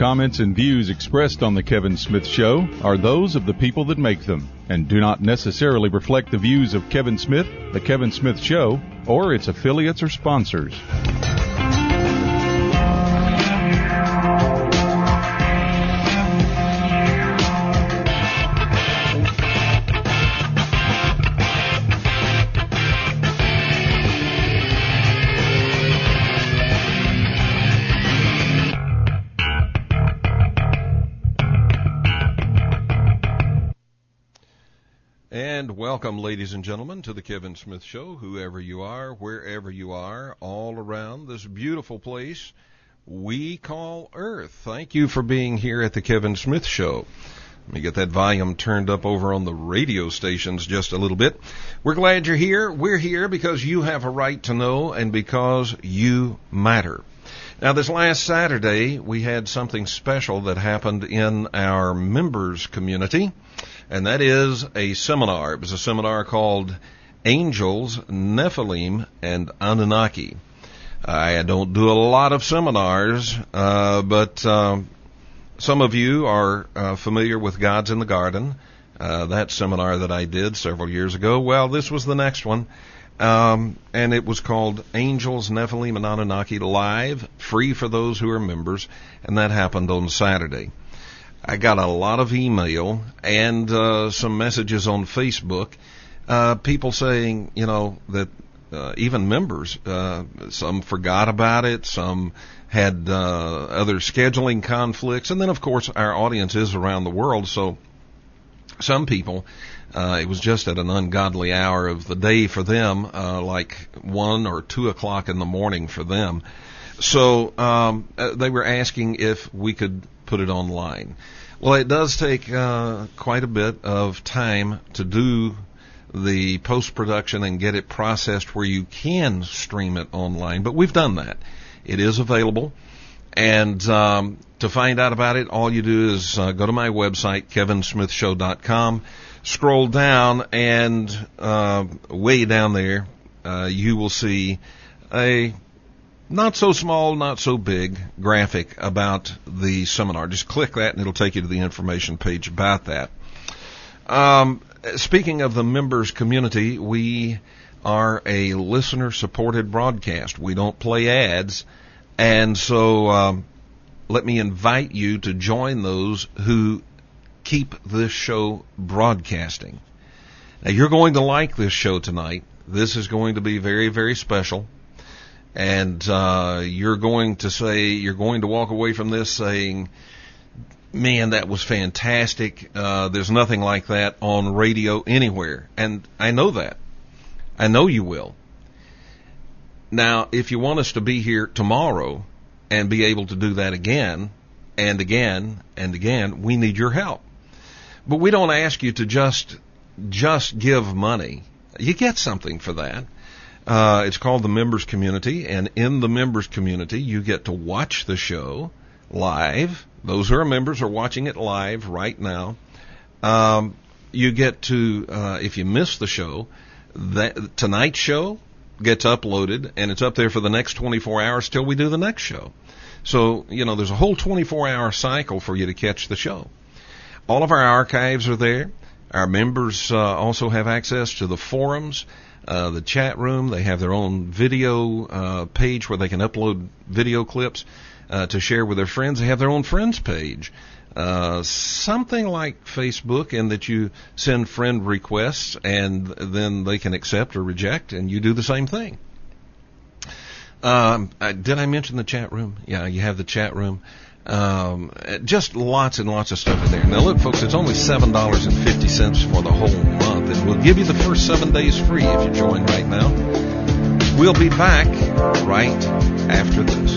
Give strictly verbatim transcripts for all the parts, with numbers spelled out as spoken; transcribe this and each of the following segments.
comments and views expressed on The Kevin Smith Show are those of the people that make them and do not necessarily reflect the views of Kevin Smith, The Kevin Smith Show, or its affiliates or sponsors. Welcome, ladies and gentlemen, to the Kevin Smith Show, whoever you are, wherever you are, all around this beautiful place we call Earth. Thank you for being here at the Kevin Smith Show. Let me get that volume turned up over on the radio stations just a little bit. We're glad you're here. We're here because you have a right to know and because you matter. Now, this last Saturday, we had something special that happened in our members community, and that is a seminar. It was a seminar called Angels, Nephilim, and Anunnaki. I don't do a lot of seminars, uh, but uh, some of you are uh, familiar with Gods in the Garden, uh, that seminar that I did several years ago. Well, this was the next one. Um, and it was called Angels, Nephilim, and Anunnaki Live, free for those who are members, and that happened on Saturday. I got a lot of email and uh, some messages on Facebook, uh, people saying, you know, that uh, even members, uh, some forgot about it, some had uh, other scheduling conflicts, and then, of course, our audience is around the world, so some people, uh, it was just at an ungodly hour of the day for them, uh, like one or two o'clock in the morning for them. So um, they were asking if we could put it online. Well, it does take uh, quite a bit of time to do the post-production and get it processed where you can stream it online, but we've done that. It is available. And um, to find out about it, all you do is uh, go to my website, kevin smith show dot com, scroll down, and uh, way down there, uh, you will see a not so small, not so big graphic about the seminar. Just click that, and it'll take you to the information page about that. Um, speaking of the members community, we are a listener-supported broadcast. We don't play ads. And so um, let me invite you to join those who keep this show broadcasting. Now, you're going to like this show tonight. This is going to be very, very special. And uh, you're going to say, you're going to walk away from this saying, man, that was fantastic. Uh, there's nothing like that on radio anywhere. And I know that. I know you will. Now, if you want us to be here tomorrow and be able to do that again and again and again, we need your help. But we don't ask you to just just give money. You get something for that. Uh, it's called the Members Community, and in the Members Community, you get to watch the show live. Those who are members are watching it live right now. Um, you get to, uh, if you miss the show, that tonight's show gets uploaded, and it's up there for the next twenty-four hours till we do the next show. So, you know, there's a whole twenty-four hour cycle for you to catch the show. All of our archives are there. Our members uh, also have access to the forums, uh, the chat room. They have their own video uh, page where they can upload video clips uh, to share with their friends. They have their own friends page. Uh, something like Facebook, in that you send friend requests and then they can accept or reject, and you do the same thing. Um, I, did I mention the chat room? Yeah, you have the chat room. Um, just lots and lots of stuff in there. Now look, folks, it's only seven dollars and fifty cents for the whole month, and we'll give you the first seven days free if you join right now. We'll be back right after this.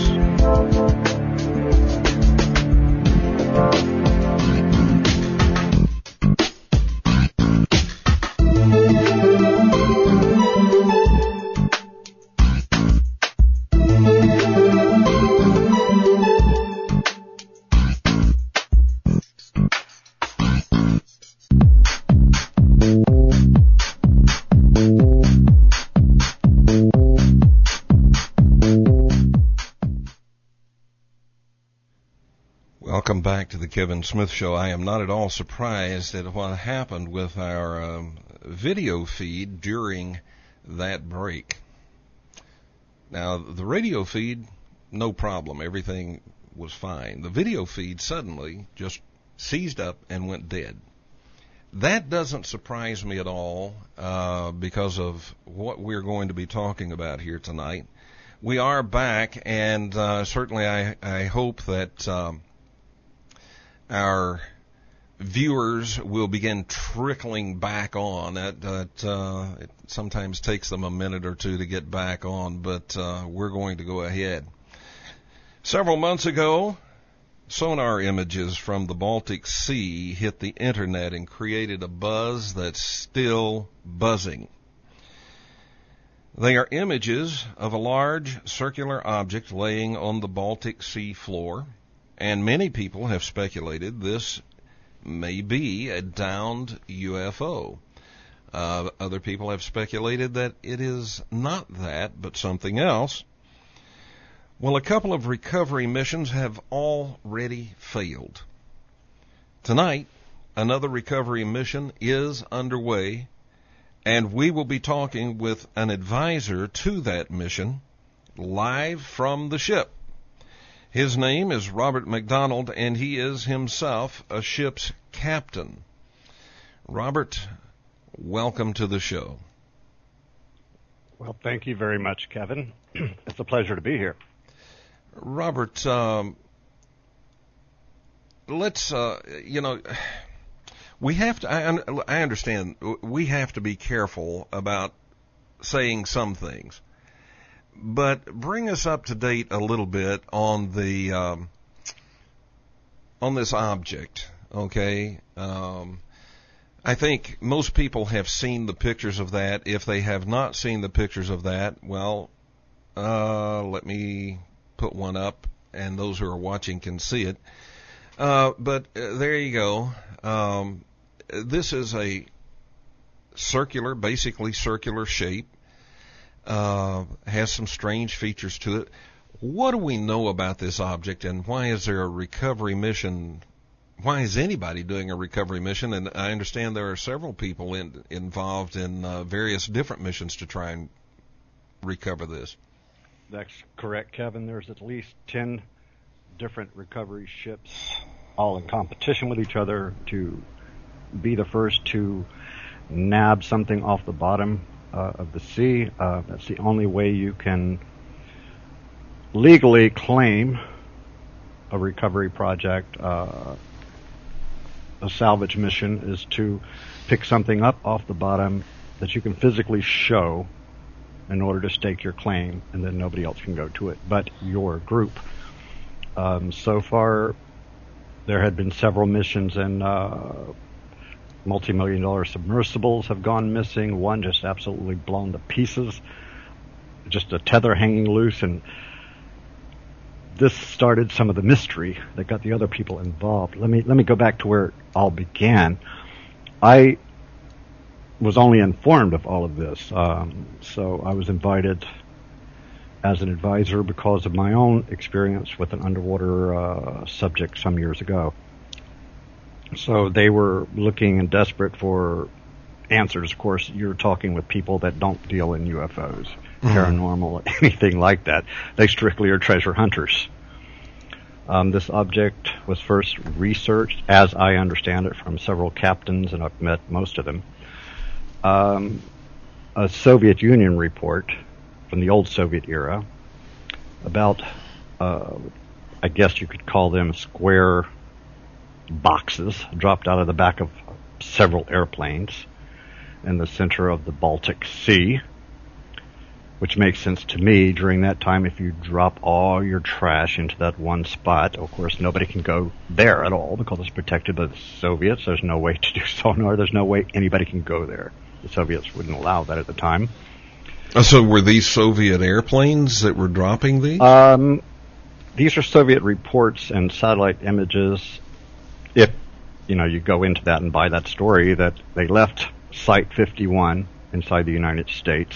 Welcome back to the Kevin Smith Show. I am not at all surprised at what happened with our um, video feed during that break. Now, the radio feed, no problem. Everything was fine. The video feed suddenly just seized up and went dead. That doesn't surprise me at all uh, because of what we're going to be talking about here tonight. We are back, and uh, certainly I, I hope that um, our viewers will begin trickling back on. That, that uh, it sometimes takes them a minute or two to get back on, but uh, we're going to go ahead. Several months ago, sonar images from the Baltic Sea hit the internet and created a buzz that's still buzzing. They are images of a large circular object laying on the Baltic Sea floor, and many people have speculated this may be a downed U F O. Uh, other people have speculated that it is not that, but something else. Well, a couple of recovery missions have already failed. Tonight, another recovery mission is underway, and we will be talking with an advisor to that mission live from the ship. His name is Robert McDonald, and he is himself a ship's captain. Robert, welcome to the show. Well, thank you very much, Kevin. It's a pleasure to be here. Robert, um, let's, uh, you know, we have to, I, I understand, we have to be careful about saying some things. But bring us up to date a little bit on the, um, on this object, okay? Um, I think most people have seen the pictures of that. If they have not seen the pictures of that, well, uh, let me put one up, and those who are watching can see it. Uh, but uh, there you go. Um, this is a circular, basically circular shape. Uh, has some strange features to it. What do we know about this object, and why is there a recovery mission? Why is anybody doing a recovery mission? And I understand there are several people in, involved in uh, various different missions to try and recover this. That's correct, Kevin. There's at least ten different recovery ships, all in competition with each other to be the first to nab something off the bottom uh, of the sea. Uh, that's the only way you can legally claim a recovery project. Uh, a salvage mission is to pick something up off the bottom that you can physically show in order to stake your claim, and then nobody else can go to it but your group. Um, so far, there had been several missions, and uh, multi-million dollar submersibles have gone missing. One just absolutely blown to pieces, just a tether hanging loose, and this started some of the mystery that got the other people involved. Let me let me go back to where it all began. I was only informed of all of this, um, so I was invited as an advisor because of my own experience with an underwater uh, subject some years ago. So they were looking and desperate for answers. Of course, you're talking with people that don't deal in U F Os, mm-hmm. paranormal, anything like that. They strictly are treasure hunters. Um, this object was first researched, as I understand it, from several captains, and I've met most of them. Um, a Soviet Union report from the old Soviet era about, uh, I guess you could call them square boxes dropped out of the back of several airplanes in the center of the Baltic Sea, which makes sense to me. During that time, if you drop all your trash into that one spot, of course, nobody can go there at all because it's protected by the Soviets. There's no way to do sonar. There's no way anybody can go there. The Soviets wouldn't allow that at the time. So were these Soviet airplanes that were dropping these? Um, these are Soviet reports and satellite images. If, you know, you go into that and buy that story, that they left Site fifty-one inside the United States,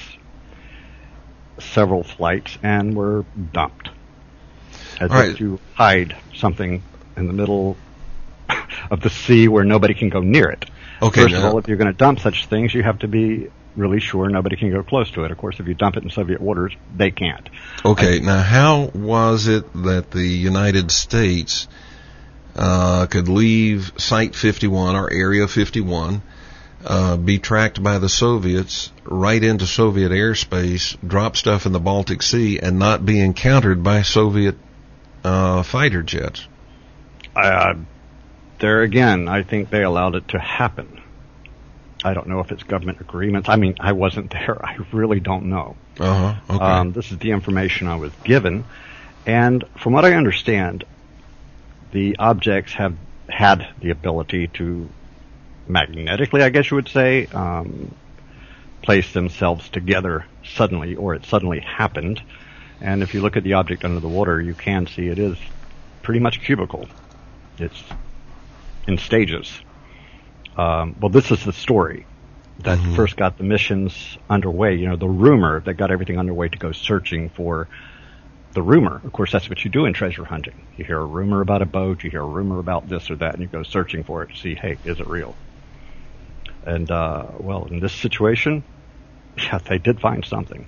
several flights, and were dumped as right. if to hide something in the middle of the sea where nobody can go near it. Okay, First now, of all, if you're going to dump such things, you have to be really sure nobody can go close to it. Of course, if you dump it in Soviet waters, they can't. okay, I, now how was it that the United States uh, could leave Site fifty-one or Area fifty-one, uh, be tracked by the Soviets right into Soviet airspace, drop stuff in the Baltic Sea, and not be encountered by Soviet uh, fighter jets? Uh, there again, I think they allowed it to happen. I don't know if it's government agreements. I mean, I wasn't there. I really don't know. Uh-huh. Okay. Um, this is the information I was given. And from what I understand, the objects have had the ability to magnetically, I guess you would say, um, place themselves together suddenly, or it suddenly happened. And if you look at the object under the water, you can see it is pretty much cubical. It's in stages. Um, well, this is the story that mm-hmm. first got the missions underway. You know, the rumor that got everything underway to go searching for the rumor. Of course, that's what you do in treasure hunting. You hear a rumor about a boat, you hear a rumor about this or that, and you go searching for it to see, hey, is it real? And, uh, well, in this situation, yeah, they did find something.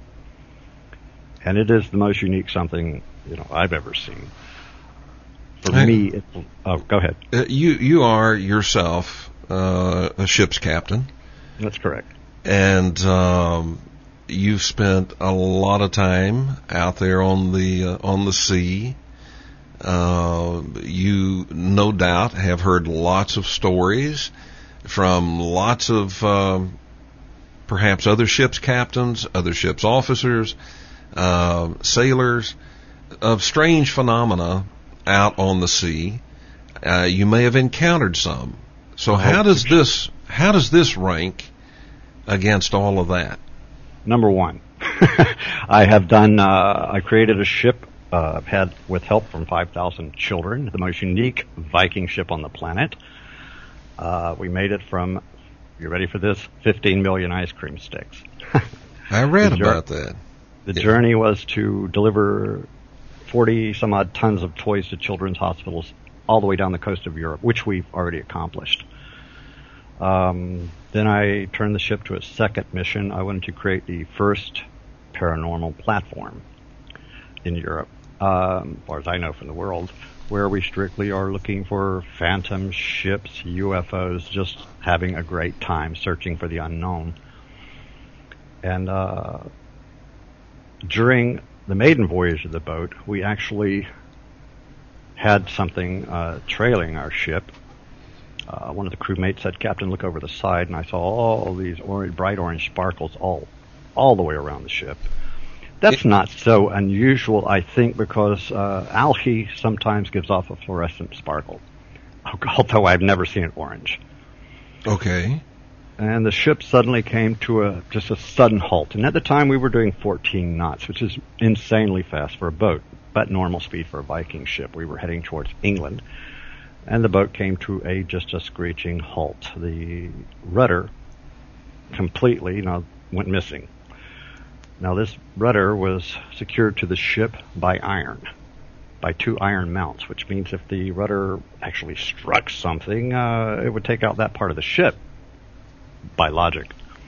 And it is the most unique something, you know, I've ever seen. For I, me, it, oh, go ahead. Uh, you, you are yourself uh, a ship's captain. That's correct. And um, you've spent a lot of time out there on the uh, on the sea. Uh, you no doubt have heard lots of stories from lots of um, perhaps other ships' captains, other ships' officers, uh, sailors, of strange phenomena out on the sea. Uh, you may have encountered some. So how does this how does this rank against all of that? Number one, I have done. Uh, I created a ship. Uh, I've had with help from five thousand children, the most unique Viking ship on the planet. Uh, we made it from. You ready for this? fifteen million ice cream sticks. I read the about that. The yeah. journey was to deliver forty some odd tons of toys to children's hospitals all the way down the coast of Europe, which we've already accomplished. Um, then I turned the ship to its second mission. I wanted to create the first paranormal platform in Europe, um, as far as I know from the world, where we strictly are looking for phantom ships, U F Os, just having a great time searching for the unknown. And uh, during the maiden voyage of the boat, we actually had something uh, trailing our ship. Uh, one of the crewmates said, "Captain, look over the side," and I saw all these orange, bright orange sparkles all, all the way around the ship. That's it, not so unusual, I think, because uh, algae sometimes gives off a fluorescent sparkle, although I've never seen it orange. Okay. And the ship suddenly came to a just a sudden halt. And at the time, we were doing fourteen knots, which is insanely fast for a boat, but normal speed for a Viking ship. We were heading towards England. And the boat came to a just a screeching halt. The rudder completely, you know, went missing. Now this rudder was secured to the ship by iron, by two iron mounts, which means if the rudder actually struck something, uh, it would take out that part of the ship, by logic.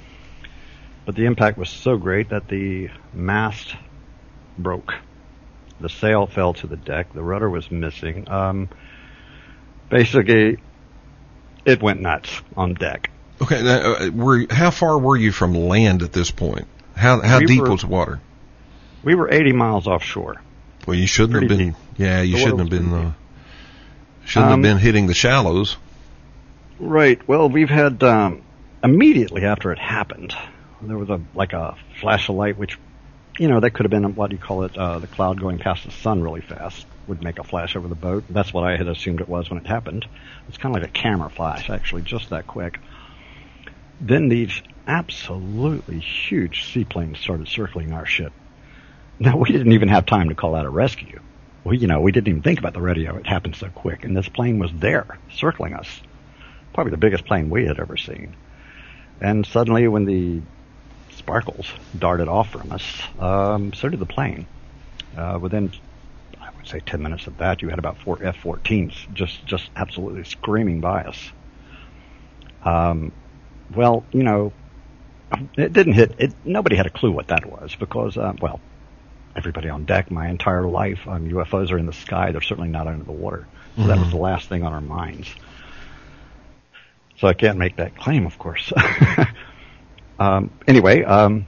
But the impact was so great that the mast broke. The sail fell to the deck. The rudder was missing. Um, Basically, it went nuts on deck. Okay, now, uh, were, how far were you from land at this point? How how we deep were, was the water? We were eighty miles offshore. Well, you shouldn't Pretty have been. Deep. Yeah, you the shouldn't have been. Uh, shouldn't um, have been hitting the shallows. Right. Well, we've had um, immediately after it happened, there was a like a flash of light, which, you know, that could have been what do you call it? Uh, the cloud going past the sun really fast would make a flash over the boat. That's what I had assumed it was when it happened. It's kind of like a camera flash, actually, just that quick. Then these absolutely huge seaplanes started circling our ship. Now, we didn't even have time to call out a rescue. We, you know, we didn't even think about the radio. It happened so quick. And this plane was there, circling us. Probably the biggest plane we had ever seen. And suddenly, when the sparkles darted off from us, um, so did the plane. Uh, within, I would say ten minutes of that, you had about four F fourteens just, just absolutely screaming by us. Um, well, you know, it didn't hit, it, nobody had a clue what that was because, uh, well, everybody on deck, my entire life, um, U F Os are in the sky, they're certainly not under the water. So mm-hmm. that was the last thing on our minds. So I can't make that claim, of course. um, anyway, um,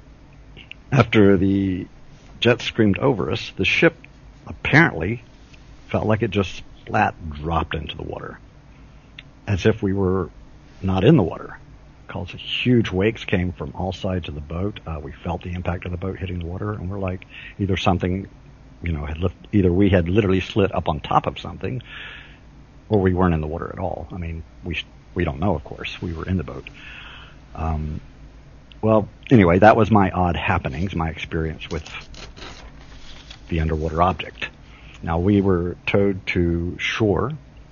after the jet screamed over us, the ship apparently felt like it just splat dropped into the water, as if we were not in the water. Because huge wakes came from all sides of the boat. Uh, we felt the impact of the boat hitting the water, and we're like, either something, you know, had lift, either we had literally slid up on top of something, or we weren't in the water at all. I mean, we we don't know, of course. We were in the boat. Um, well, anyway, that was my odd happenings, my experience with the underwater object. Now, we were towed to shore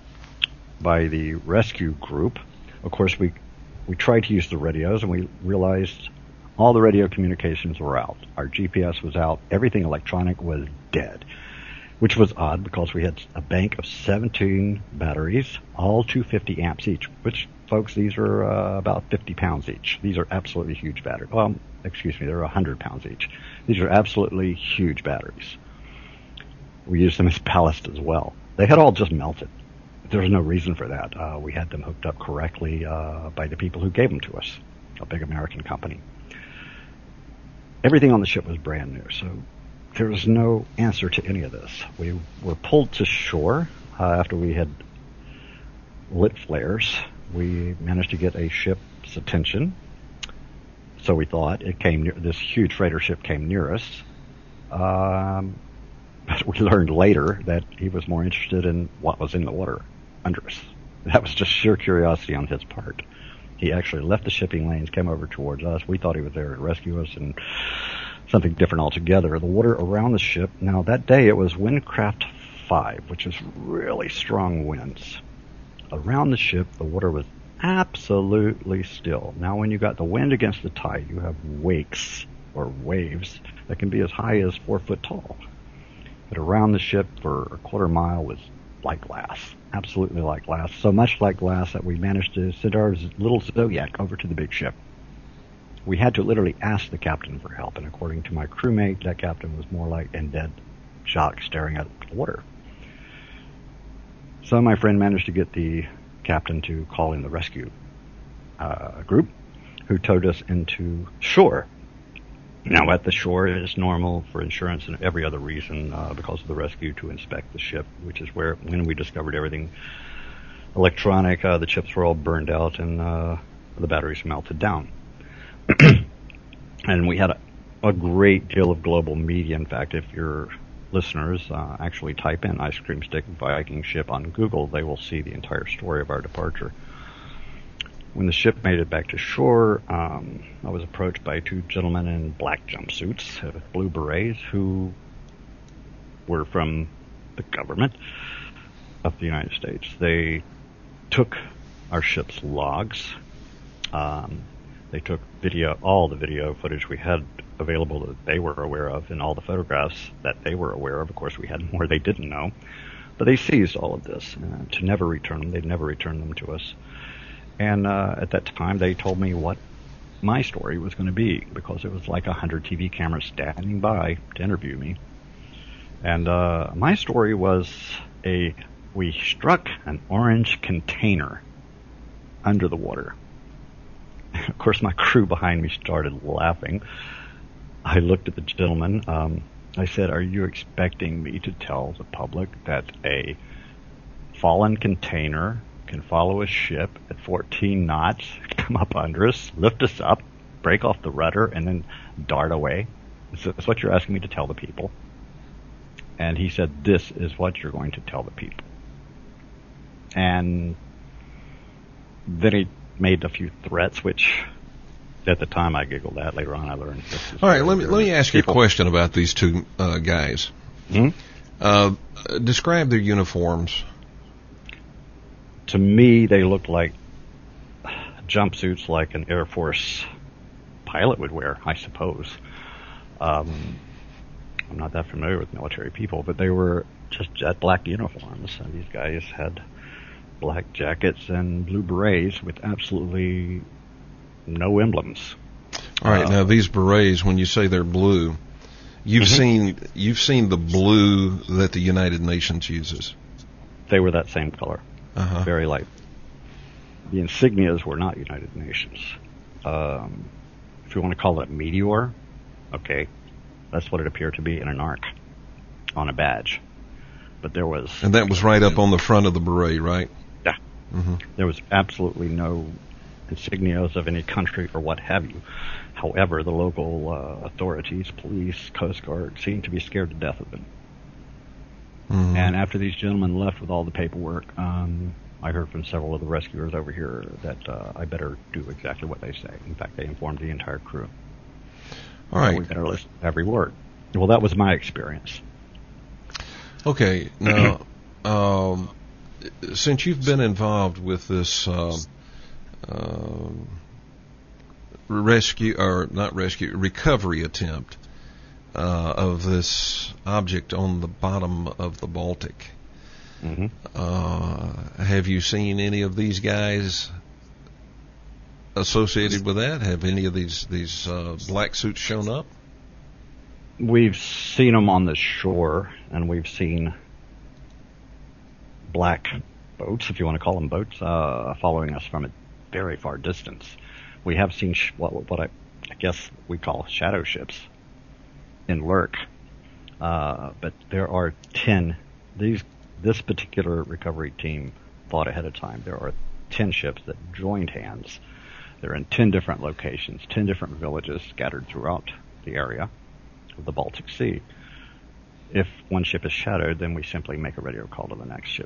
by the rescue group. Of course, we we tried to use the radios, and we realized all the radio communications were out. Our G P S was out. Everything electronic was dead, which was odd because we had a bank of seventeen batteries, all two hundred fifty amps each, which, folks, these are uh, about fifty pounds each. These are absolutely huge batteries. Well, excuse me, they're one hundred pounds each. These are absolutely huge batteries. We used them as ballast as well. They had all just melted. There was no reason for that. Uh, we had them hooked up correctly uh, by the people who gave them to us, a big American company. Everything on the ship was brand new, so there was no answer to any of this. We were pulled to shore uh, after we had lit flares. We managed to get a ship's attention, so we thought. It came near, this huge freighter ship came near us. Um, but we learned later that he was more interested in what was in the water under us. That was just sheer curiosity on his part. He actually left the shipping lanes, came over towards us. We thought he was there to rescue us, and something different altogether. The water around the ship, now that day it was Windcraft five, which is really strong winds. Around the ship, the water was absolutely still. Now when you got the wind against the tide, you have wakes, or waves, that can be as high as four foot tall. But around the ship for a quarter mile was like glass. Absolutely like glass. So much like glass that we managed to send our little Zodiac over to the big ship. We had to literally ask the captain for help, and according to my crewmate, that captain was more like in dead shock staring at the water. So my friend managed to get the captain to call in the rescue uh, group, who towed us into shore. Now, at the shore, it is normal for insurance and every other reason uh, because of the rescue to inspect the ship, which is where, when we discovered everything electronic, uh, the chips were all burned out and uh, the batteries melted down. And we had a, a great deal of global media. In fact, if your listeners uh, actually type in Ice Cream Stick Viking ship on Google, they will see the entire story of our departure. When the ship made it back to shore, um, I was approached by two gentlemen in black jumpsuits, uh, blue berets, who were from the government of the United States. They took our ship's logs. Um, they took video, all the video footage we had available that they were aware of, and all the photographs that they were aware of. Of course, we had more they didn't know. But they seized all of this uh, to never return them. They'd never return them to us. And uh, at that time, they told me what my story was going to be, because it was like a hundred T V cameras standing by to interview me. And uh, my story was a we struck an orange container under the water. Of course, my crew behind me started laughing. I looked at the gentleman. Um, I said, "Are you expecting me to tell the public that a fallen container can follow a ship at fourteen knots, come up under us, lift us up, break off the rudder, and then dart away? That's what you're asking me to tell the people?" And he said, "This is what you're going to tell the people." And then he made a few threats, which at the time I giggled at. Later on I learned this is all right, let me let me ask people. you a question about these two uh, guys. Hmm? Uh, describe their uniforms. To me, they looked like jumpsuits like an Air Force pilot would wear, I suppose. Um, I'm not that familiar with military people, but they were just jet black uniforms. And these guys had black jackets and blue berets with absolutely no emblems. All right, uh, now these berets, when you say they're blue, you've mm-hmm. seen you've seen the blue that the United Nations uses. They were that same color, uh-huh. very light. The insignias were not United Nations. Um, if you want to call it meteor, okay, that's what it appeared to be in an arc on a badge. But there was... And that was right up on the front of the beret, right? Yeah. Mm-hmm. There was absolutely no insignias of any country or what have you. However, the local uh, authorities, police, Coast Guard, seemed to be scared to death of them. Mm-hmm. And after these gentlemen left with all the paperwork, um, I heard from several of the rescuers over here that uh, I better do exactly what they say. In fact, they informed the entire crew. All right. So we better listen to every word. Well, that was my experience. Okay. Now, um, since you've been involved with this uh, uh, rescue, or not rescue, recovery attempt uh, of this object on the bottom of the Baltic, mm-hmm. uh, have you seen any of these guys associated with that? Have any of these these uh, black suits shown up? We've seen them on the shore, and we've seen black boats, if you want to call them boats, uh, following us from a very far distance. We have seen sh- what, what I, I guess we call shadow ships in Lurk, uh, but there are ten. These this particular recovery team thought ahead of time. There are ten ships that joined hands. They're in ten different locations, ten different villages scattered throughout the area of the Baltic Sea. If one ship is shadowed, then we simply make a radio call to the next ship.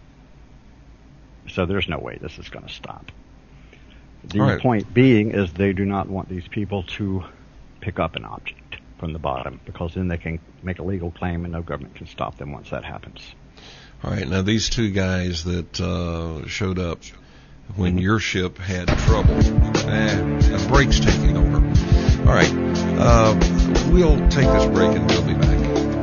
So there's no way this is going to stop. The right. point being is they do not want these people to pick up an object from the bottom, because then they can make a legal claim and no government can stop them once that happens. All right. Now, these two guys that uh, showed up when mm-hmm. your ship had trouble, eh, the break's taking over. All right. Uh, we'll take this break and we'll be back.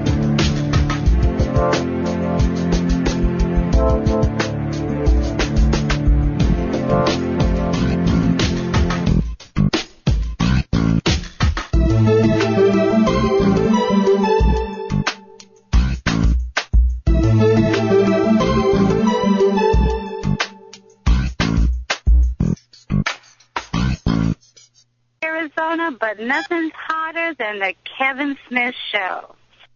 But nothing's hotter than the Kevin Smith Show.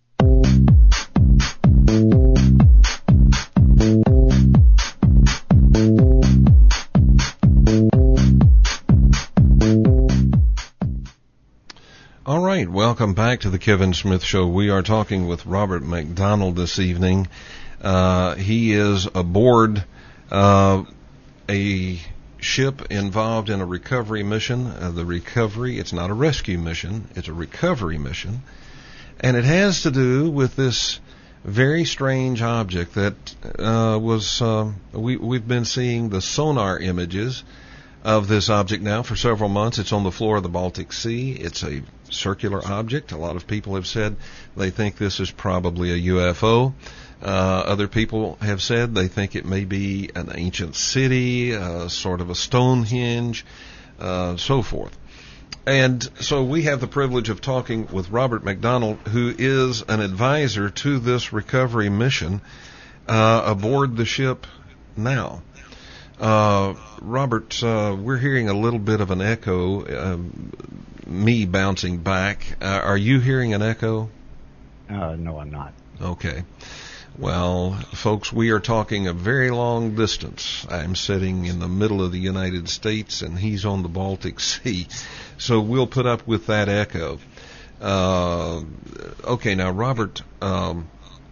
All right, welcome back to the Kevin Smith Show. We are talking with Robert McDonald this evening. Uh, he is aboard uh, a ship involved in a recovery mission. Uh, the recovery, it's not a rescue mission, it's a recovery mission. And it has to do with this very strange object that uh, was, uh, we, we've been seeing the sonar images of this object now for several months. It's on the floor of the Baltic Sea. It's a circular object. A lot of people have said they think this is probably a U F O. Uh, other people have said they think it may be an ancient city, uh, sort of a Stonehenge, uh, so forth. And so we have the privilege of talking with Robert McDonald, who is an advisor to this recovery mission uh, aboard the ship now. Uh, Robert, uh, we're hearing a little bit of an echo, uh, me bouncing back. Uh, are you hearing an echo? Uh, no, I'm not. Okay. Well, folks, we are talking a very long distance. I'm sitting in the middle of the United States, and he's on the Baltic Sea. So we'll put up with that echo. Uh, okay, now, Robert, um,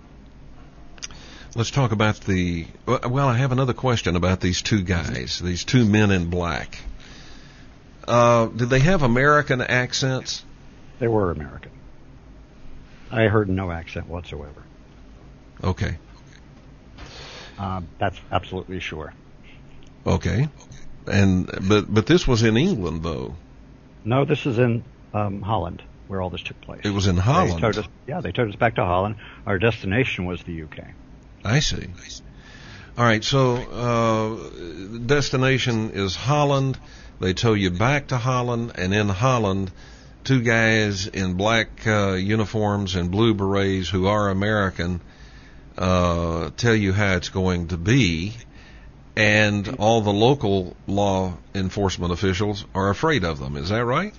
let's talk about the... Well, I have another question about these two guys, these two men in black. Uh, did they have American accents? They were American. I heard no accent whatsoever. Okay. Um, that's absolutely sure. Okay. And but but this was in England, though. No, this is in um, Holland. where all this took place. It was in Holland. They towed us, yeah, they towed us back to Holland. Our destination was the U K. I see. All right, so uh, destination is Holland. They tow you back to Holland, and in Holland, two guys in black uh, uniforms and blue berets who are American uh, tell you how it's going to be, and all the local law enforcement officials are afraid of them. Is that right?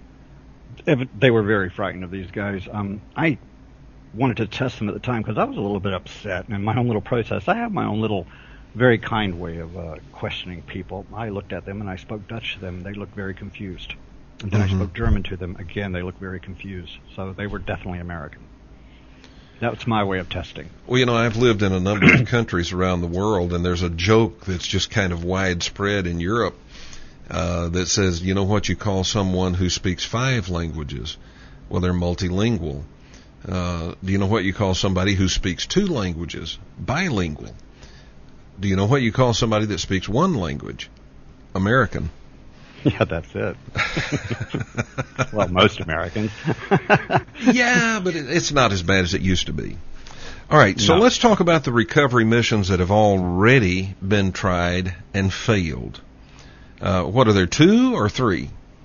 They were very frightened of these guys. Um, I wanted to test them at the time because I was a little bit upset in my own little process. I have my own little very kind way of uh, questioning people. I looked at them and I spoke Dutch to them. They looked very confused. And then mm-hmm. I spoke German to them. Again, they looked very confused. So they were definitely American. That's my way of testing. Well, you know, I've lived in a number of countries around the world, and there's a joke that's just kind of widespread in Europe uh, that says, you know what you call someone who speaks five languages? Well, they're multilingual. Uh, do you know what you call somebody who speaks two languages? Bilingual. Do you know what you call somebody that speaks one language? American. Yeah, that's it. Well, most Americans. Yeah, but it, it's not as bad as it used to be. All right, so No. let's talk about the recovery missions that have already been tried and failed. Uh, what are there, two or three?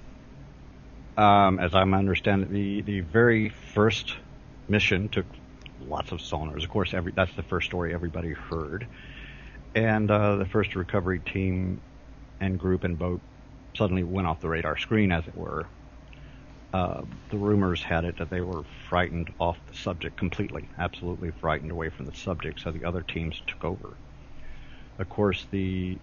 Um, as I understand it, the, the very first mission took lots of sonars. Of course, every that's the first story everybody heard. And uh, the first recovery team and group and boat suddenly went off the radar screen, as it were. Uh, the rumors had it that they were frightened off the subject completely, absolutely frightened away from the subject, so the other teams took over. Of course, the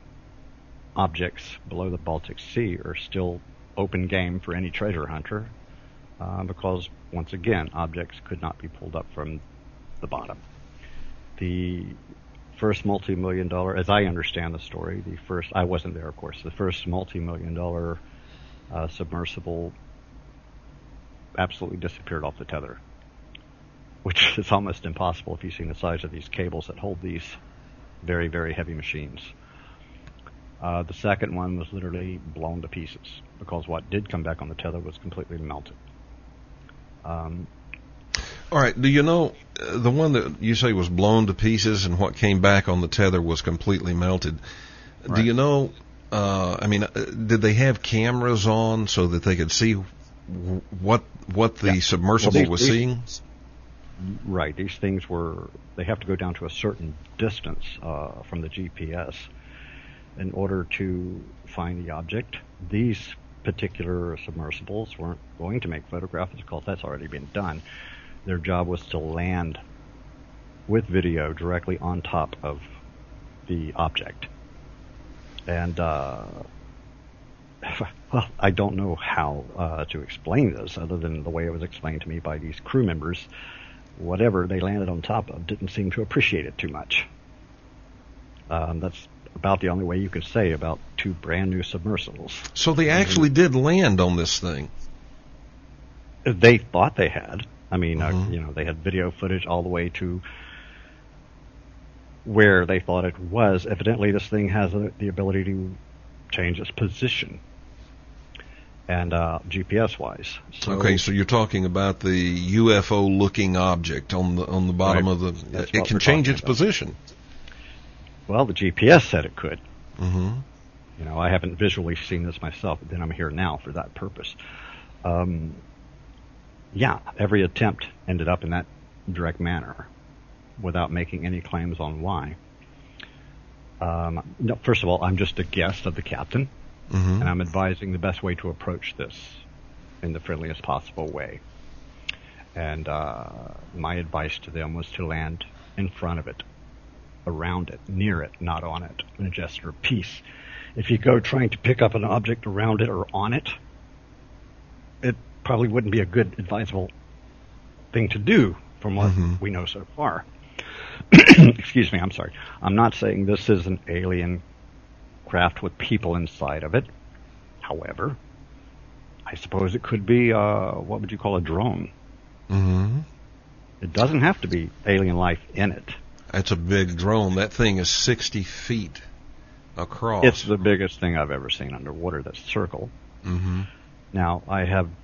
objects below the Baltic Sea are still open game for any treasure hunter, uh, because, once again, objects could not be pulled up from the bottom. The first multi-million dollar, as I understand the story, the first, I wasn't there, of course, the first multi-million dollar uh, submersible absolutely disappeared off the tether, which is almost impossible if you've seen the size of these cables that hold these very, very heavy machines. Uh, the second one was literally blown to pieces because what did come back on the tether was completely melted. Um, All right, do you know, uh, the one that you say was blown to pieces and what came back on the tether was completely melted. Right. Do you know, uh, I mean, uh, did they have cameras on so that they could see w- what what the Yeah. submersible Well, these- was these- seeing? Right, these things were, they have to go down to a certain distance uh, from the G P S in order to find the object. These particular submersibles weren't going to make photographs because that's already been done. Their job was to land with video directly on top of the object. And, uh, well, I don't know how uh, to explain this other than the way it was explained to me by these crew members. Whatever they landed on top of didn't seem to appreciate it too much. Um, that's about the only way you could say about two brand new submersibles. So they actually did land on this thing. They thought they had. I mean, Mm-hmm. uh, you know, they had video footage all the way to where they thought it was. Evidently, this thing has a, the ability to change its position, and uh, G P S-wise. So, Okay, so you're talking about the U F O-looking object on the on the bottom Right. of the. That's It what can we're change talking its about. position. well, the G P S said it could. Mm-hmm. You know, I haven't visually seen this myself, but then I'm here now for that purpose. Um, yeah, every attempt ended up in that direct manner without making any claims on why. Um, no, first of all, I'm just a guest of the captain, Mm-hmm. and I'm advising the best way to approach this in the friendliest possible way. And uh, my advice to them was to land in front of it, around it, near it, not on it, in a gesture of peace. If you go trying to pick up an object around it or on it, it probably wouldn't be a good advisable thing to do from what Mhm. we know so far. Excuse me, I'm sorry. I'm not saying this is an alien craft with people inside of it. However, I suppose it could be, uh, what would you call a drone? Mm-hmm. It doesn't have to be alien life in it. That's a big drone. That thing is sixty feet across. It's the biggest thing I've ever seen underwater, that circle. Mm-hmm. Now, I have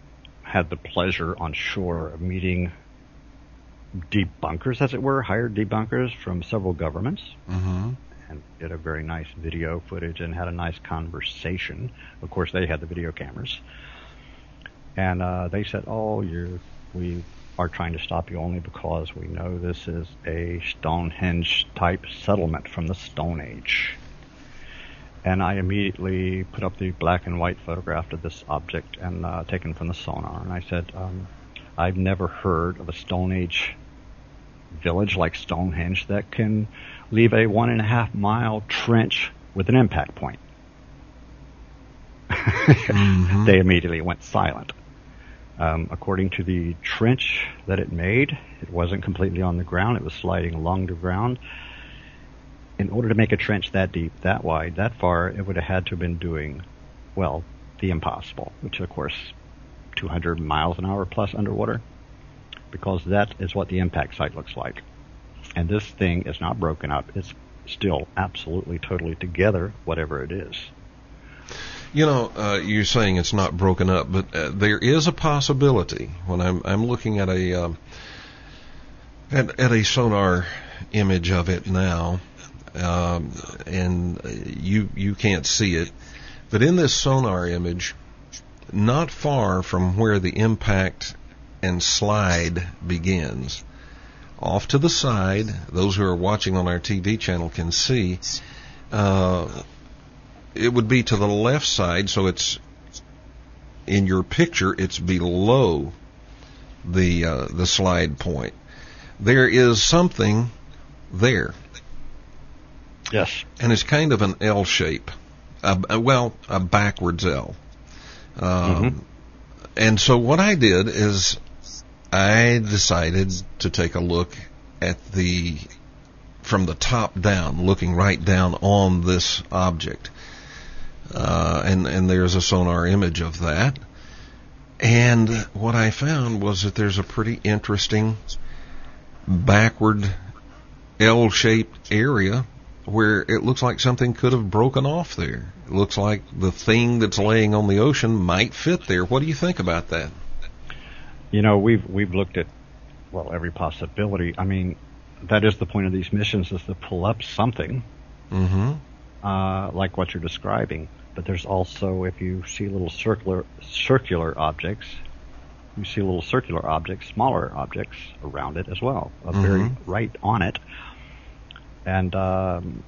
had the pleasure on shore of meeting debunkers, as it were, hired debunkers from several governments, Mm-hmm. and did a very nice video footage and had a nice conversation. Of course, they had the video cameras. And uh, they said, oh, you're, we are trying to stop you only because we know this is a Stonehenge-type settlement from the Stone Age. And I immediately put up the black and white photograph of this object and uh, taken from the sonar. And I said, um, I've never heard of a Stone Age village like Stonehenge that can leave a one and a half mile trench with an impact point. Mm-hmm. They immediately went silent. Um, according to the trench that it made, it wasn't completely on the ground. It was sliding along the ground. In order to make a trench that deep, that wide, that far, it would have had to have been doing, well, the impossible, which, of course, two hundred miles an hour plus underwater, because that is what the impact site looks like. And this thing is not broken up. It's still absolutely, totally together, whatever it is. You know, uh, you're saying it's not broken up, but uh, there is a possibility. When I'm I'm looking at a um, at, at a sonar image of it now, um, and you you can't see it, but in this sonar image, not far from where the impact and slide begins, off to the side, those who are watching on our T V channel can see. Uh, It would be to the left side, so it's in your picture. It's below the uh, the slide point. There is something there. Yes, and it's kind of an L shape. Uh, well, a backwards L. Um, mm-hmm. And so what I did is I decided to take a look at the from the top down, looking right down on this object. Uh, and, and there's a sonar image of that. And what I found was that there's a pretty interesting backward L-shaped area where it looks like something could have broken off there. It looks like the thing that's laying on the ocean might fit there. What do you think about that? You know, we've we've looked at, well, every possibility. I mean, that is the point of these missions, is to pull up something. Mm-hmm. Uh, like what you're describing. But there's also, if you see little circular circular objects, you see little circular objects, smaller objects around it as well, uh, mm-hmm. very right on it. And um,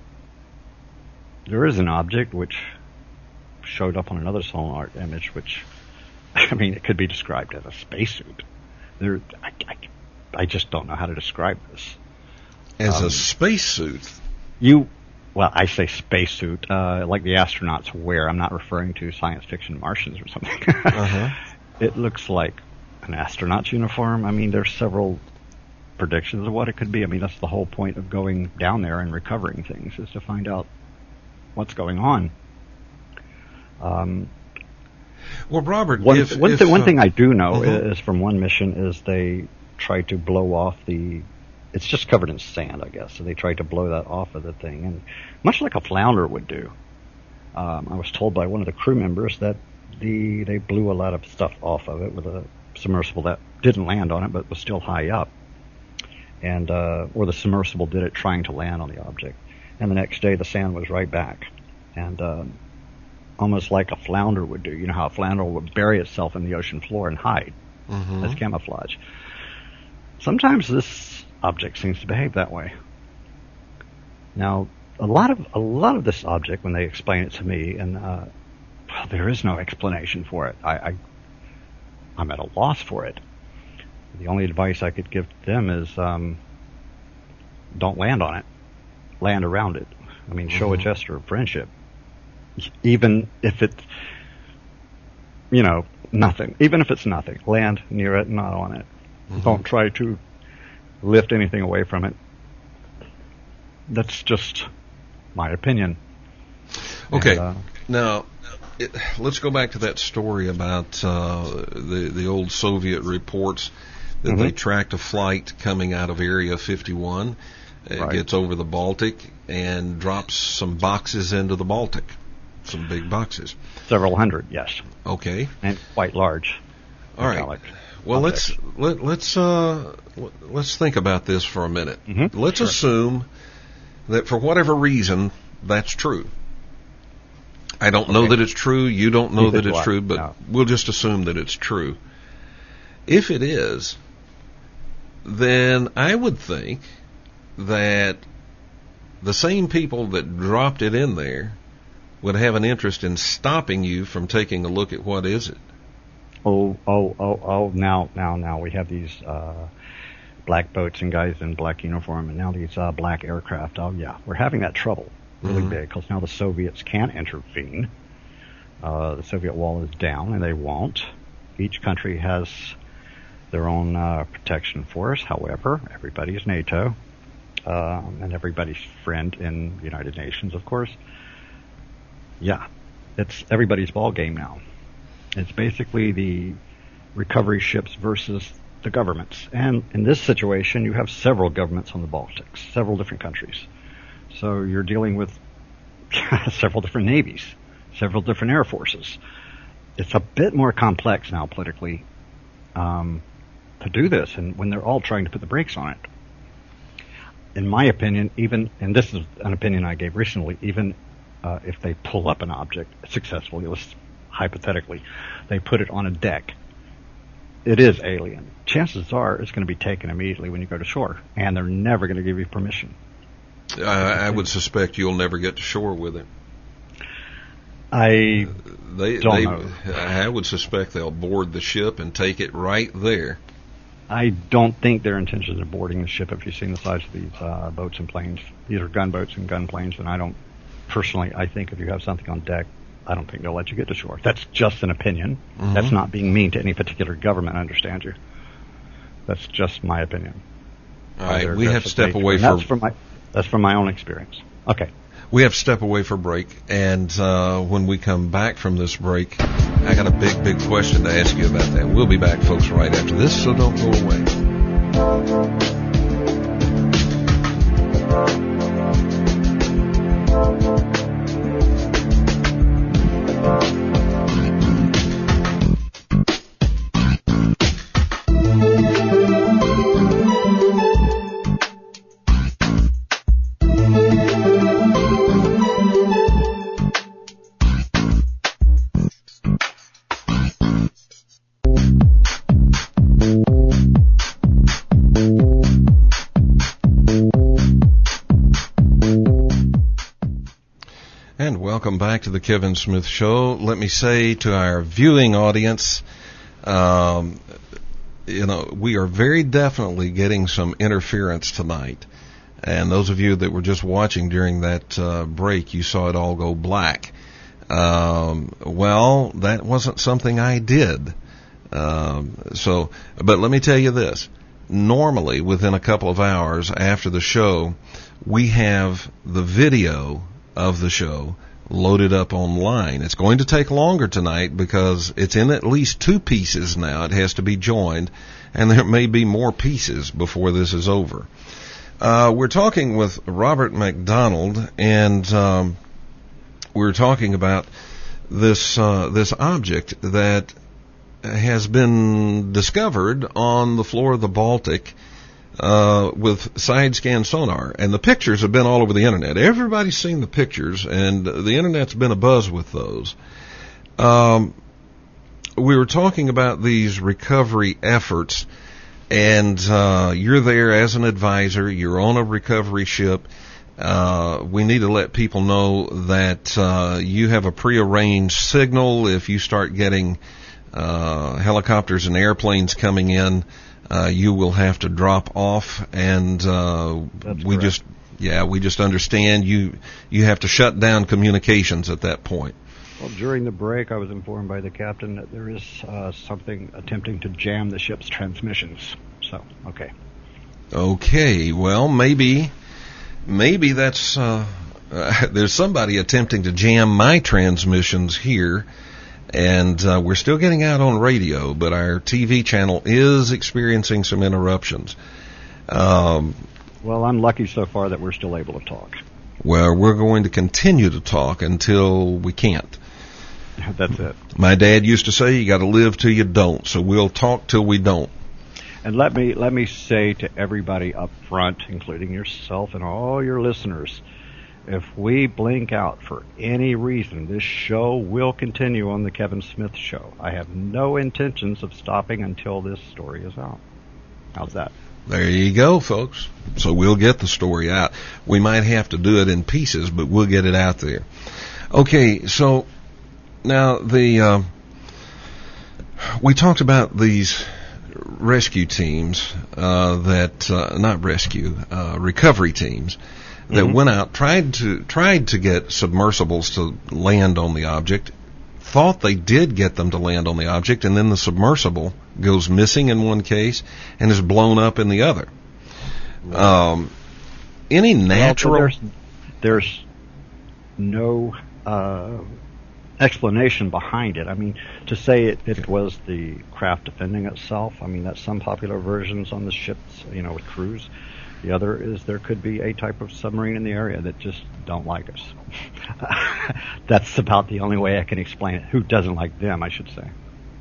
there is an object which showed up on another sonar image, which, I mean, it could be described as a spacesuit. There, I, I, I just don't know how to describe this. As um, a spacesuit? You... Well, I say spacesuit, uh, like the astronauts wear. I'm not referring to science fiction Martians or something. uh-huh. It looks like an astronaut's uniform. I mean, there's several predictions of what it could be. I mean, that's the whole point of going down there and recovering things, is to find out what's going on. Um, well, Robert, one, if, one, if, th- one uh, thing I do know uh-huh. is from one mission is they tried to blow off the... It's just covered in sand, I guess, so they tried to blow that off of the thing, and much like a flounder would do. Um, I was told by one of the crew members that the they blew a lot of stuff off of it with a submersible that didn't land on it, but was still high up, and uh, or the submersible did it trying to land on the object, and the next day the sand was right back, and uh, almost like a flounder would do. You know how a flounder would bury itself in the ocean floor and hide mm-hmm. as camouflage. Sometimes this object seems to behave that way. Now, a lot of a lot of this object, when they explain it to me, and uh, well, there is no explanation for it. I, I I'm at a loss for it. The only advice I could give to them is um, don't land on it. Land around it. I mean, show mm-hmm. a gesture of friendship, even if it's, you know, nothing. Even if it's nothing, land near it, not on it. Mm-hmm. Don't try to lift anything away from it. That's just my opinion. Okay. And, uh, now, it, let's go back to that story about uh, the the old Soviet reports that mm-hmm. they tracked a flight coming out of Area fifty-one. It right. gets over the Baltic and drops some boxes into the Baltic, some big boxes. Several hundred, yes. Okay. And quite large. All right. Well, let's let, let's uh, let's think about this for a minute. Mm-hmm. Let's sure. assume that for whatever reason that's true. I don't okay. know that it's true. You don't know Neither that it's true, but no. we'll just assume that it's true. If it is, then I would think that the same people that dropped it in there would have an interest in stopping you from taking a look at what is it. Oh, oh, oh, oh, now, now, now we have these uh, black boats and guys in black uniform, and now these uh, black aircraft. Oh, yeah, we're having that trouble really mm-hmm. big, because now the Soviets can't intervene. Uh, the Soviet wall is down, and they won't. Each country has their own uh, protection force. However, everybody's NATO, uh, and everybody's friend in the United Nations, of course. Yeah, it's everybody's ball game now. It's basically the recovery ships versus the governments. And in this situation, you have several governments on the Baltics, several different countries. So you're dealing with several different navies, several different air forces. It's a bit more complex now politically um, to do this, and when they're all trying to put the brakes on it. In my opinion, even, and this is an opinion I gave recently, even uh, if they pull up an object successfully, let's hypothetically, they put it on a deck, it is alien. Chances are it's going to be taken immediately when you go to shore, and they're never going to give you permission. Uh, I would suspect you'll never get to shore with it. I they, don't they, know. I would suspect they'll board the ship and take it right there. I don't think their intentions of boarding the ship. If you've seen the size of these uh, boats and planes, these are gunboats and gunplanes, and I don't, personally, I think if you have something on deck, I don't think they'll let you get to shore. That's just an opinion. Mm-hmm. That's not being mean to any particular government, I understand you. That's just my opinion. All right, we have to step away from... That's from my, that's from my own experience. Okay. We have to step away for break, and uh, when we come back from this break, I got a big, big question to ask you about that. We'll be back, folks, right after this, so don't go away. Welcome back to the Kevin Smith Show. Let me say to our viewing audience, um, you know, we are very definitely getting some interference tonight. And those of you that were just watching during that uh, break, you saw it all go black. Um, well, that wasn't something I did. Um, so, but let me tell you this. Normally, within a couple of hours after the show, we have the video of the show loaded up online. It's going to take longer tonight because it's in at least two pieces now. It has to be joined, and there may be more pieces before this is over. Uh, we're talking with Robert McDonald, and um, we're talking about this uh, this object that has been discovered on the floor of the Baltic Uh, with side scan sonar, and the pictures have been all over the internet. Everybody's seen the pictures, and the internet's been abuzz with those. Um, we were talking about these recovery efforts, and uh, you're there as an advisor. You're on a recovery ship. Uh, we need to let people know that uh, you have a prearranged signal if you start getting uh, helicopters and airplanes coming in. Uh, you will have to drop off, and uh, we correct. just, yeah, we just understand you. You have to shut down communications at that point. Well, during the break, I was informed by the captain that there is uh, something attempting to jam the ship's transmissions. So, okay. Okay. Well, maybe, maybe that's uh, uh, there's somebody attempting to jam my transmissions here. And uh, we're still getting out on radio, but our T V channel is experiencing some interruptions. Um, well, I'm lucky so far that we're still able to talk. Well, we're going to continue to talk until we can't. That's it. My dad used to say, you got to live till you don't, so we'll talk till we don't. And let me let me say to everybody up front, including yourself and all your listeners, if we blink out for any reason, this show will continue on the Kevin Smith Show. I have no intentions of stopping until this story is out. How's that? There you go, folks. So we'll get the story out. We might have to do it in pieces, but we'll get it out there. Okay, so now the uh, we talked about these rescue teams uh, that uh, not rescue uh, recovery teams that mm-hmm. went out tried to tried to get submersibles to land on the object. Thought they did get them to land on the object, and then the submersible goes missing in one case and is blown up in the other. Um, any natural... Well, there's, there's no uh, explanation behind it. I mean, to say it, it was the craft defending itself, I mean, that's some popular versions on the ships, you know, with crews. The other is there could be a type of submarine in the area that just don't like us. That's about the only way I can explain it. Who doesn't like them, I should say.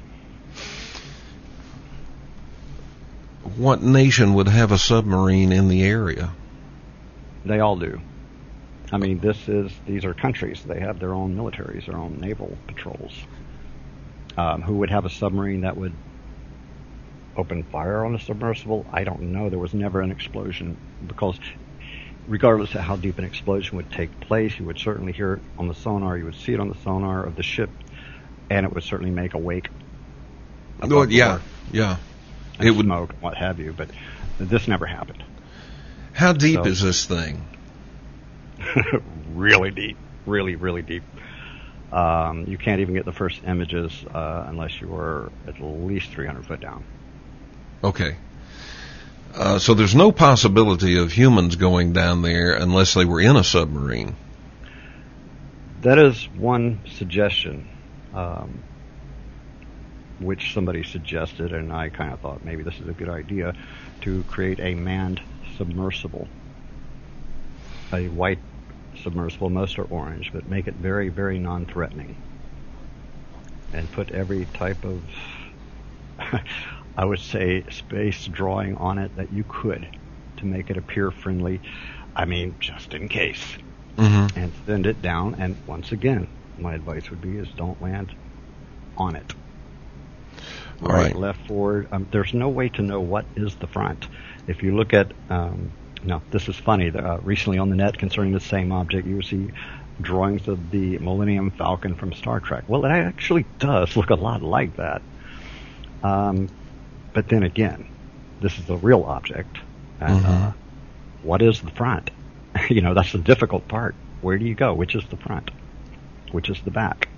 What nation would have a submarine in the area? They all do. I mean, this is these are countries. They have their own militaries, their own naval patrols. Um, who would have a submarine that would open fire on a submersible? I don't know. There was never an explosion because regardless of how deep an explosion would take place, you would certainly hear it on the sonar, you would see it on the sonar of the ship, and it would certainly make a wake. Oh, yeah, yeah. It would smoke, what have you, but this never happened. How deep so, is this thing? Really deep. Really, really deep. Um, you can't even get the first images uh, unless you were at least three hundred foot down. Okay. Uh, so there's no possibility of humans going down there unless they were in a submarine. That is one suggestion, um, which somebody suggested, and I kind of thought maybe this is a good idea, to create a manned submersible. A white submersible, most are orange, but make it very, very non-threatening. And put every type of... I would say space drawing on it that you could to make it appear friendly. I mean, just in case. Mm-hmm. And send it down. And once again, my advice would be is don't land on it. All right, right. Left, forward. Um, there's no way to know what is the front. If you look at, um, no, this is funny. Uh, recently on the net concerning the same object, you see drawings of the Millennium Falcon from Star Trek. Well, it actually does look a lot like that. Um, But then again, this is a real object. And mm-hmm. uh, what is the front? You know, that's the difficult part. Where do you go? Which is the front? Which is the back?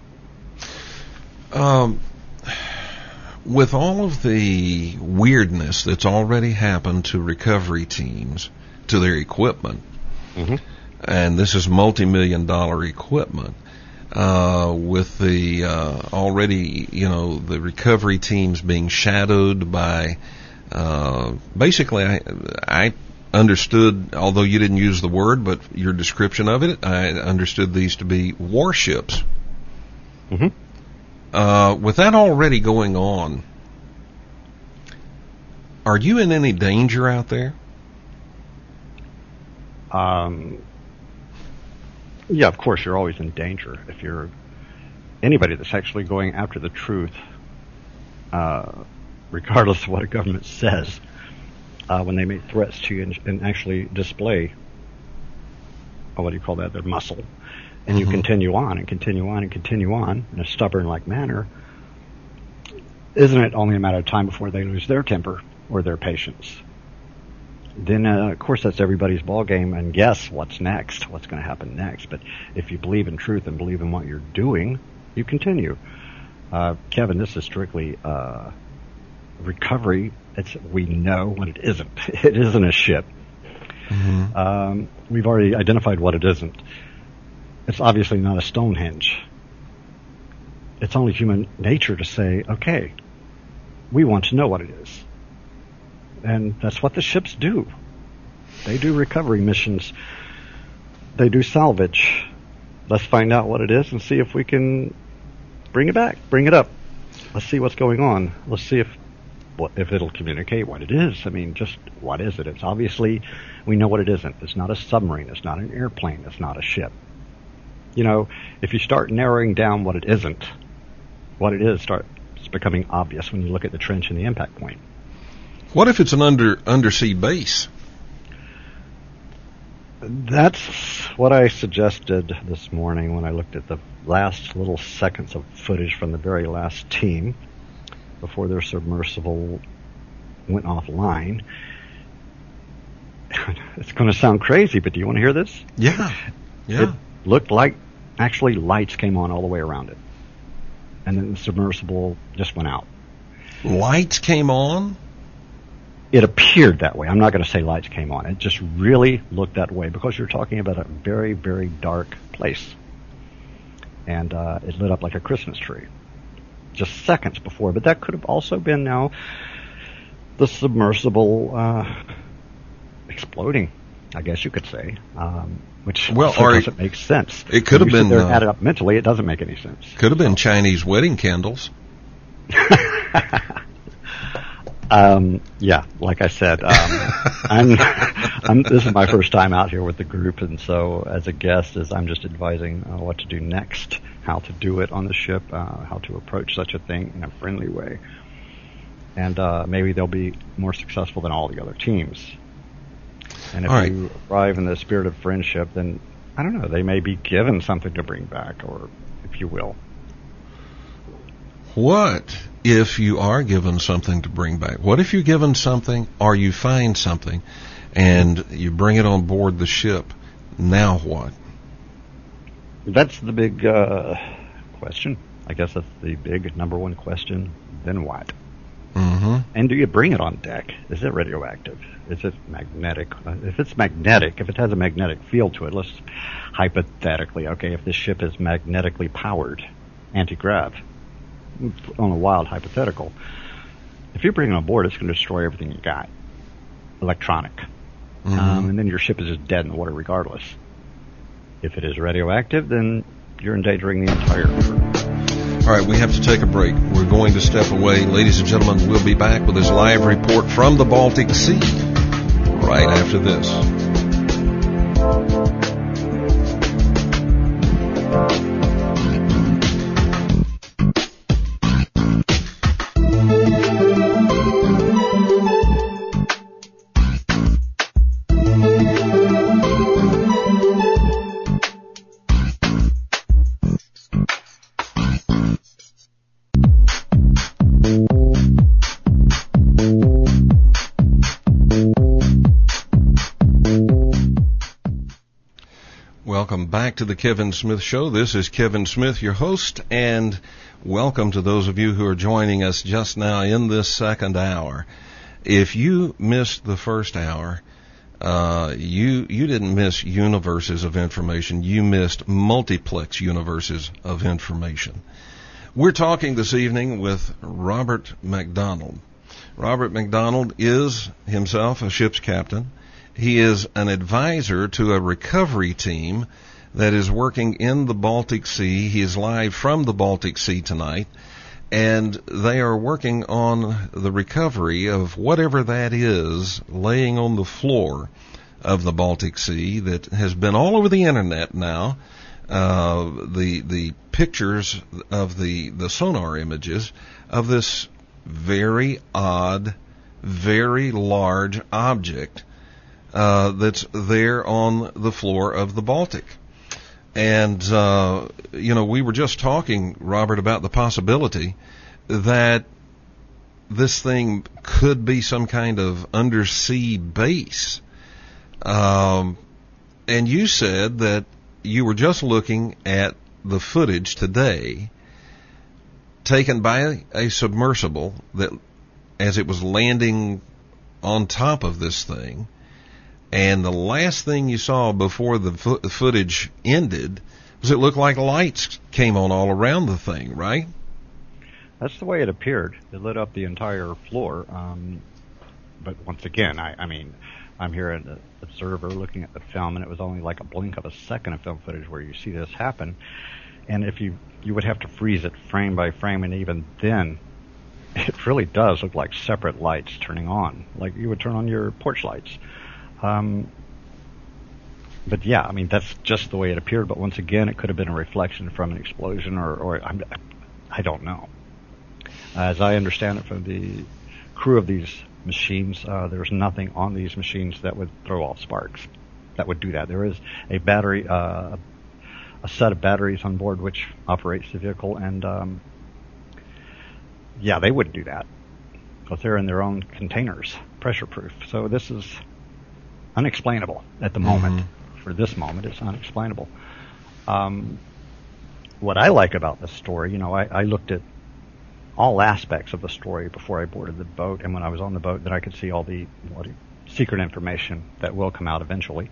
Um, with all of the weirdness that's already happened to recovery teams, to their equipment, mm-hmm. and this is multi-million dollar equipment, Uh, with the uh, already, you know, the recovery teams being shadowed by, uh, basically, I, I understood, although you didn't use the word, but your description of it, I understood these to be warships. Mm-hmm. Uh, with that already going on, are you in any danger out there? Um. Yeah, of course, you're always in danger. If you're anybody that's actually going after the truth, uh, regardless of what a government says, uh, when they make threats to you and, and actually display, oh, what do you call that, their muscle, and mm-hmm. you continue on and continue on and continue on in a stubborn-like manner, isn't it only a matter of time before they lose their temper or their patience? Then, uh, of course, that's everybody's ball game, and guess what's next, what's going to happen next. But if you believe in truth and believe in what you're doing, you continue. Uh, Kevin, this is strictly uh, recovery. It's, we know what it isn't. It isn't a ship. Mm-hmm. Um, we've already identified what it isn't. It's obviously not a Stonehenge. It's only human nature to say, okay, we want to know what it is. And that's what the ships do. They do recovery missions. They do salvage. Let's find out what it is and see if we can bring it back, bring it up. Let's see what's going on. Let's see if what if it'll communicate what it is. I mean, just what is it? It's obviously, we know what it isn't. It's not a submarine. It's not an airplane. It's not a ship. You know, if you start narrowing down what it isn't, what it is starts becoming obvious when you look at the trench and the impact point. What if it's an under undersea base? That's what I suggested this morning when I looked at the last little seconds of footage from the very last team before their submersible went offline. It's going to sound crazy, but do you want to hear this? Yeah. Yeah. It looked like actually lights came on all the way around it. And then the submersible just went out. Lights came on? It appeared that way. I'm not going to say lights came on. It just really looked that way because you're talking about a very, very dark place. And uh, it lit up like a Christmas tree just seconds before. But that could have also been now the submersible uh, exploding, I guess you could say, um, which well, so or doesn't make sense. It could have been there uh, and add it up mentally. It doesn't make any sense. Could have been Chinese wedding candles. um, yeah, like I said, um, I'm, I'm. This is my first time out here with the group, and so as a guest, as I'm just advising uh, what to do next, how to do it on the ship, uh, how to approach such a thing in a friendly way, and uh, maybe they'll be more successful than all the other teams. And if right. you arrive in the spirit of friendship, then, I don't know, they may be given something to bring back, or if you will. What if you are given something to bring back? What if you're given something, or you find something, and you bring it on board the ship? Now what? That's the big uh, question. I guess that's the big number one question. Then what? Mm-hmm. And do you bring it on deck? Is it radioactive? Is it magnetic? Uh, if it's magnetic, if it has a magnetic field to it, let's hypothetically, okay, if this ship is magnetically powered, anti-grav, on a wild hypothetical, if you bring it on board, it's going to destroy everything you got, electronic. Mm-hmm. Um, and then your ship is just dead in the water regardless. If it is radioactive, then you're endangering the entire crew. All right, we have to take a break. We're going to step away. Ladies and gentlemen, we'll be back with this live report from the Baltic Sea right after this. Welcome back to the Kevin Smith Show. This is Kevin Smith, your host, and welcome to those of you who are joining us just now in this second hour. If you missed the first hour, uh, you you didn't miss universes of information. You missed multiplex universes of information. We're talking this evening with Robert MacDonald. Robert MacDonald is himself a ship's captain. He is an advisor to a recovery team that is working in the Baltic Sea. He is live from the Baltic Sea tonight, and they are working on the recovery of whatever that is laying on the floor of the Baltic Sea that has been all over the internet now. Uh, the the pictures of the, the sonar images of this very odd, very large object Uh, that's there on the floor of the Baltic. And, uh, you know, we were just talking, Robert, about the possibility that this thing could be some kind of undersea base. Um, and you said that you were just looking at the footage today taken by a submersible that, as it was landing on top of this thing, and the last thing you saw before the fo- footage ended was it looked like lights came on all around the thing, right? That's the way it appeared. It lit up the entire floor. Um, but once again, I, I mean, I'm here as an observer looking at the film, and it was only like a blink of a second of film footage where you see this happen. and if you you would have to freeze it frame by frame, and even then, it really does look like separate lights turning on, like you would turn on your porch lights. Um, but yeah, I mean, that's just the way it appeared. But once again, it could have been a reflection from an explosion, or, or I, I don't know. As I understand it from the crew of these machines, uh, there's nothing on these machines that would throw off sparks, that would do that. There is a battery, uh, a set of batteries on board which operates the vehicle, and um, yeah, they wouldn't do that because they're in their own containers, pressure proof. So this is unexplainable at the moment. Mm-hmm. For this moment, it's unexplainable. Um, what I like about this story, you know, I, I looked at all aspects of the story before I boarded the boat, and when I was on the boat, then I could see all the what, secret information that will come out eventually.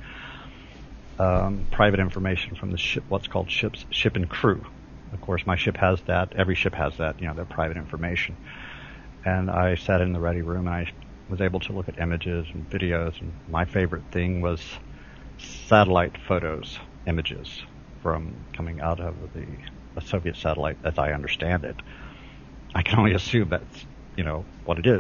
Um, private information from the ship, what's called ships, ship and crew. Of course, my ship has that. Every ship has that, you know, their private information. And I sat in the ready room, and I was able to look at images and videos. And my favorite thing was satellite photos, images from coming out of the, the Soviet satellite, as I understand it. I can only assume that's, you know, what it is.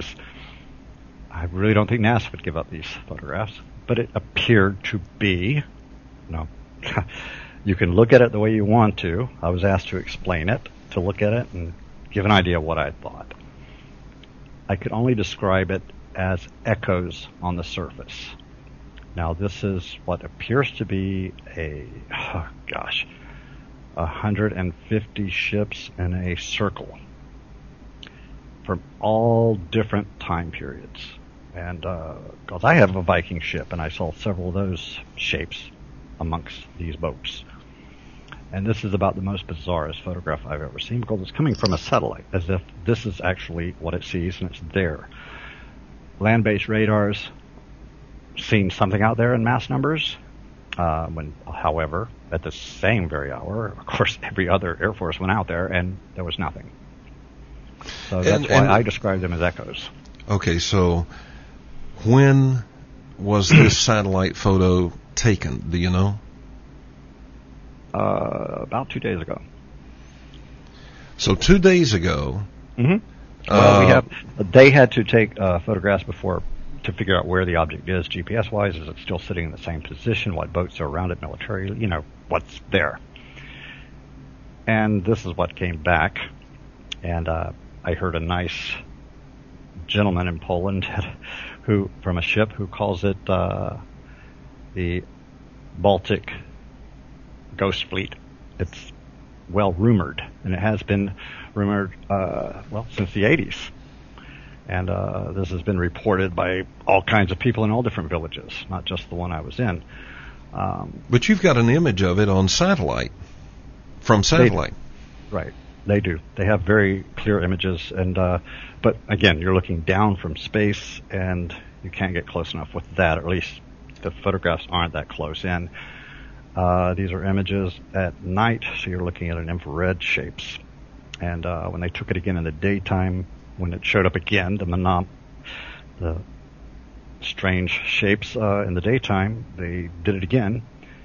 I really don't think NASA would give up these photographs, but it appeared to be. No, you can look at it the way you want to. I was asked to explain it, to look at it, and give an idea of what I thought. I could only describe it as echoes on the surface. Now, this is what appears to be a, oh gosh, one hundred fifty ships in a circle from all different time periods. And because uh, I have a Viking ship, and I saw several of those shapes amongst these boats. And this is about the most bizarrest photograph I've ever seen, because it's coming from a satellite, as if this is actually what it sees, and it's there. Land-based radars seen something out there in mass numbers. Uh, when, however, at the same very hour, of course, every other Air Force went out there, and there was nothing. So that's and, why and, I describe them as echoes. Okay, so when was this satellite photo taken? Do you know? Uh, about two days ago. So two days ago. Mm-hmm. Well, uh, we have. They had to take uh, photographs before to figure out where the object is, G P S-wise. Is it still sitting in the same position? What boats are around it, military? You know, what's there? And this is what came back. And uh, I heard a nice gentleman in Poland who, from a ship, who calls it uh, the Baltic Ghost Fleet. It's well rumored, and it has been rumored, uh, well, since the eighties. And uh, this has been reported by all kinds of people in all different villages, not just the one I was in. Um, but you've got an image of it on satellite, from satellite. They, right, they do. They have very clear images, and uh, but again, you're looking down from space, and you can't get close enough with that, or at least the photographs aren't that close in. Uh, these are images at night, so you're looking at an infrared shapes. And uh, when they took it again in the daytime, when it showed up again, the monom- the strange shapes uh, in the daytime, they did it again.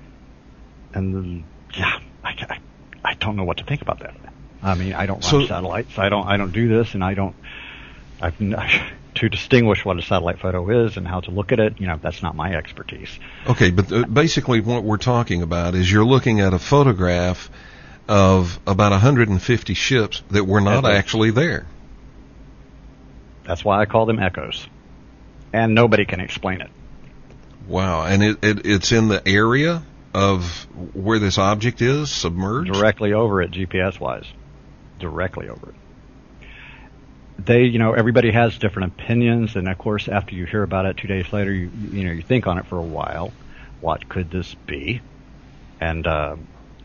And the, yeah, I, I, I don't know what to think about that. I mean, I don't run so, satellites. I don't I don't do this, and I don't. I've to distinguish what a satellite photo is and how to look at it, you know, that's not my expertise. Okay, but uh, basically what we're talking about is you're looking at a photograph of about one hundred fifty ships that were not echoes. Actually there. That's why I call them echoes. And nobody can explain it. Wow, and it, it it's in the area of where this object is, submerged? Directly over it, G P S-wise. Directly over it. They, you know, everybody has different opinions, and of course, after you hear about it two days later, you you know, you think on it for a while. What could this be? And uh,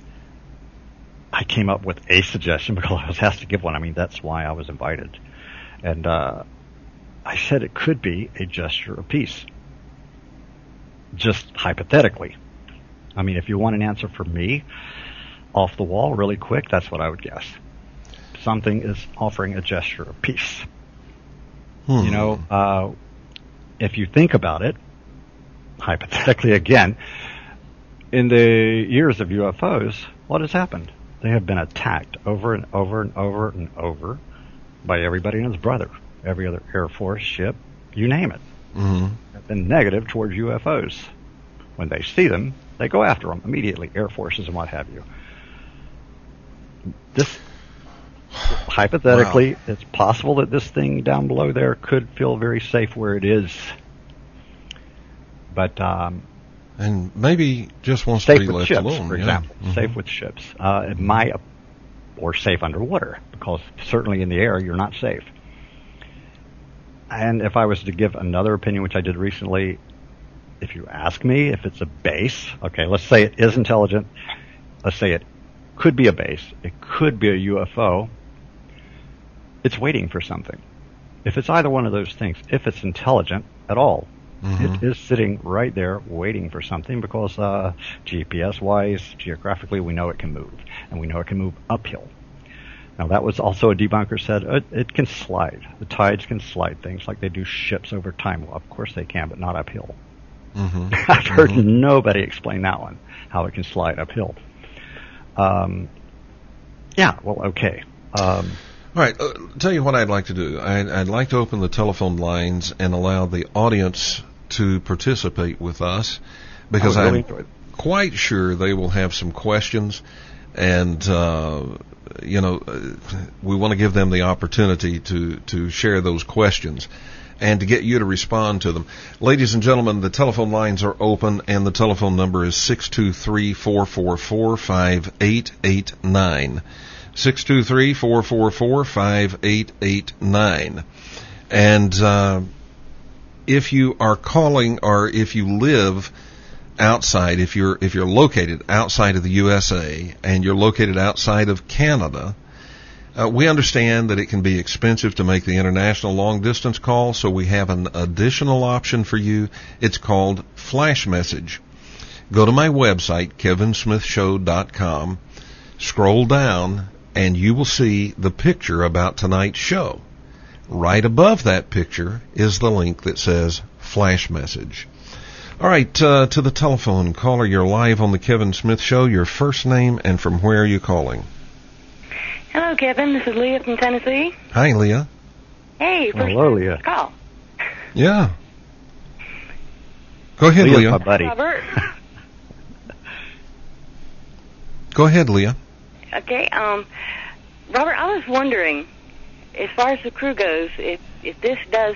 I came up with a suggestion because I was asked to give one. I mean, that's why I was invited. And uh, I said it could be a gesture of peace. Just hypothetically. I mean, if you want an answer from me, off the wall, really quick, that's what I would guess. Something is offering a gesture of peace. Hmm. You know, uh, if you think about it, hypothetically again, in the years of U F Os, what has happened? They have been attacked over and over and over and over by everybody and his brother. Every other Air Force ship, you name it, mm-hmm. have been negative towards U F Os. When they see them, they go after them immediately, Air Forces and what have you. This, hypothetically, wow. It's possible that this thing down below there could feel very safe where it is. But, um... And maybe just wants to be left left ships, alone. For yeah. example, mm-hmm. safe with ships. Uh, it might, or safe underwater, because certainly in the air you're not safe. And if I was to give another opinion, which I did recently, if you ask me if it's a base, okay, let's say it is intelligent. Let's say it could be a base. It could be a U F O. It's waiting for something. If it's either one of those things, if it's intelligent at all, mm-hmm. it is sitting right there waiting for something because uh, G P S-wise, geographically, we know it can move. And we know it can move uphill. Now, that was also a debunker said it, it can slide. The tides can slide things like they do ships over time. Well, of course they can, but not uphill. Mm-hmm. I've heard mm-hmm. nobody explain that one, how it can slide uphill. Um, yeah, well, okay. Um, All right, uh, tell you what I'd like to do. I'd, I'd like to open the telephone lines and allow the audience to participate with us, because I'm really quite sure they will have some questions, and uh, you know, we want to give them the opportunity to, to share those questions and to get you to respond to them. Ladies and gentlemen, the telephone lines are open, and the telephone number is six two three, four four four, five eight eight nine. six two three, four four four, five eight eight nine. And uh, if you are calling, or if you live outside, if you're if you're located outside of the U S A and you're located outside of Canada, uh, we understand that it can be expensive to make the international long distance call, so we have an additional option for you. It's called Flash Message. Go to my website, kevin smith show dot com, scroll down, and you will see the picture about tonight's show. Right above that picture is the link that says Flash Message. All right, uh, to the telephone. Caller, you're live on the Kevin Smith Show. Your first name and from where are you calling? Hello, Kevin. This is Leah from Tennessee. Hi, Leah. Hey, first hello, Leah. Call. Yeah. Go ahead, Leah's Leah. my buddy. Robert. Go ahead, Leah. Okay, um, Robert, I was wondering, as far as the crew goes, if if this does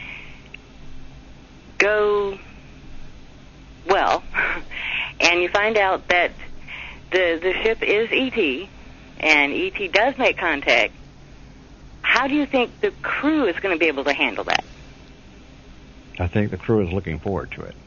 go well, and you find out that the the ship is E T, and E T does make contact, how do you think the crew is going to be able to handle that? I think the crew is looking forward to it.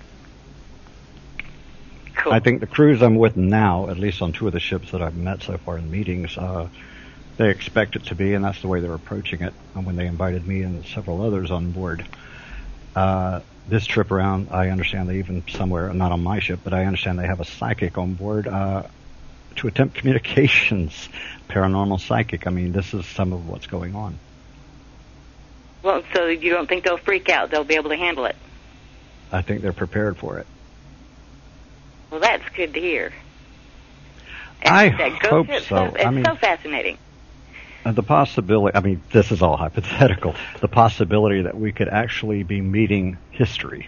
Cool. I think the crews I'm with now, at least on two of the ships that I've met so far in meetings, uh, they expect it to be, and that's the way they're approaching it. And when they invited me and several others on board, uh, this trip around, I understand they even somewhere, not on my ship, but I understand they have a psychic on board uh, to attempt communications, paranormal psychic. I mean, this is some of what's going on. Well, so you don't think they'll freak out? They'll be able to handle it? I think they're prepared for it. Well, that's good to hear. I that hope ship, so. It's I mean, so fascinating. Uh, the possibility, I mean, this is all hypothetical, the possibility that we could actually be meeting history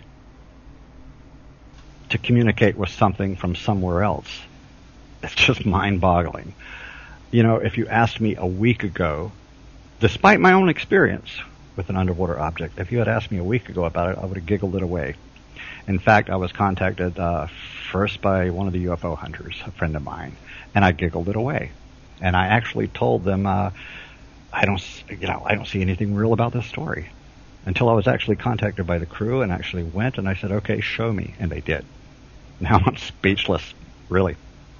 to communicate with something from somewhere else. It's just mind-boggling. You know, if you asked me a week ago, despite my own experience with an underwater object, if you had asked me a week ago about it, I would have giggled it away. In fact, I was contacted uh, first by one of the U F O hunters, a friend of mine, and I giggled it away. And I actually told them, uh, I don't, you know, I don't see anything real about this story, until I was actually contacted by the crew and actually went, and I said, okay, show me, and they did. Now I'm speechless, really.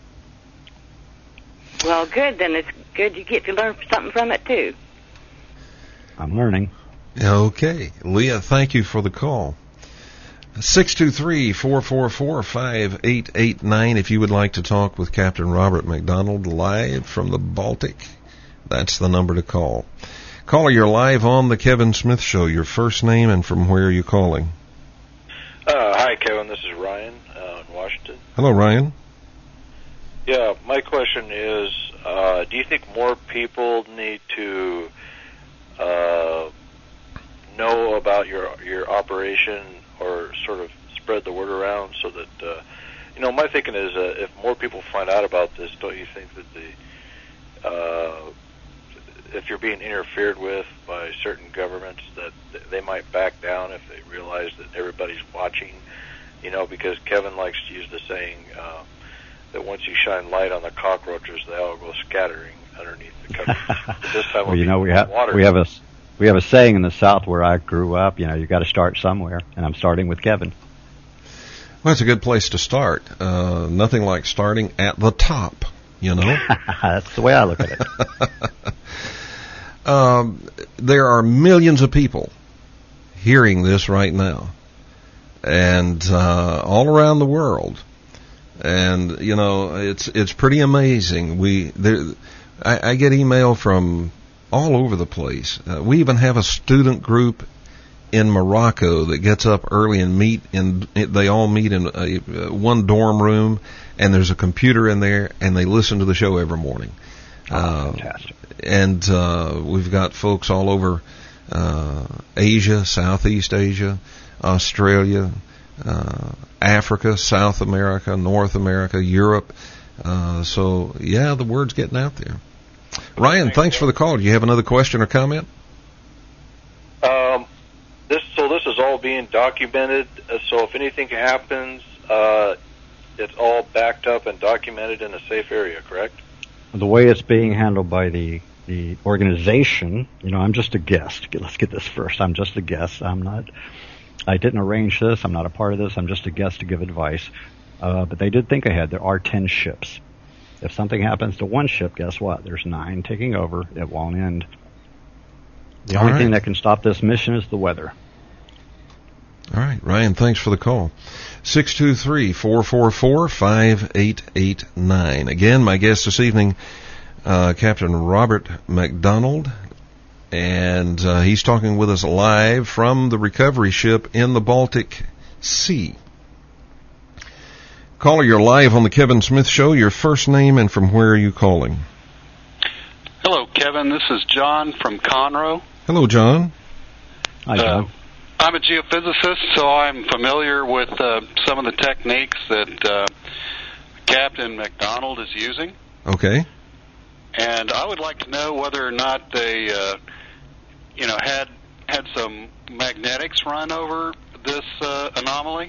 Well, good. Then it's good you get to learn something from it too. I'm learning. Okay, Leah, thank you for the call. six two three, four four four, five eight eight nine if you would like to talk with Captain Robert McDonald live from the Baltic. That's the number to call. Caller, you're live on the Kevin Smith Show. Your first name and from where are you calling? Uh, hi, Kevin. This is Ryan uh, in Washington. Hello, Ryan. Yeah, my question is, uh, do you think more people need to uh, know about your your operation, or sort of spread the word around so that, uh, you know, my thinking is uh, if more people find out about this, don't you think that the, uh, if you're being interfered with by certain governments, that they might back down if they realize that everybody's watching, you know, because Kevin likes to use the saying uh, that once you shine light on the cockroaches, they all go scattering underneath the covers. But this time well, you know, we have water. we have a we have a saying in the South where I grew up. You know, you got to start somewhere, and I'm starting with Kevin. Well, it's a good place to start. Uh, nothing like starting at the top, you know. That's the way I look at it. um, there are millions of people hearing this right now, and uh, all around the world. And you know, it's it's pretty amazing. We there, I, I get email from all over the place. Uh, we even have a student group in Morocco that gets up early and meet in. They all meet in a, uh, one dorm room, and there's a computer in there, and they listen to the show every morning. Oh, uh, fantastic! And uh, we've got folks all over uh, Asia, Southeast Asia, Australia, uh, Africa, South America, North America, Europe. Uh, so yeah, the word's getting out there. Ryan, thanks for the call. Do you have another question or comment? Um, this so this is all being documented. Uh, so if anything happens, uh, it's all backed up and documented in a safe area, correct? The way it's being handled by the the organization, you know, I'm just a guest. Let's get this first. I'm just a guest. I'm not. I didn't arrange this. I'm not a part of this. I'm just a guest to give advice. Uh, but they did think ahead. There are ten ships. If something happens to one ship, guess what? There's nine taking over. It won't end. The All only right. thing that can stop this mission is the weather. All right, Ryan, thanks for the call. six two three, four four four, five eight eight nine. Again, my guest this evening, uh, Captain Robert McDonald, and uh, he's talking with us live from the recovery ship in the Baltic Sea. Caller, you're live on the Kevin Smith Show. Your first name and from where are you calling? Hello, Kevin. This is John from Conroe. Hello, John. Hi, John. Uh, I'm a geophysicist, so I'm familiar with uh, some of the techniques that uh, Captain McDonald is using. Okay. And I would like to know whether or not they, uh, you know, had had some magnetics run over this uh, anomaly.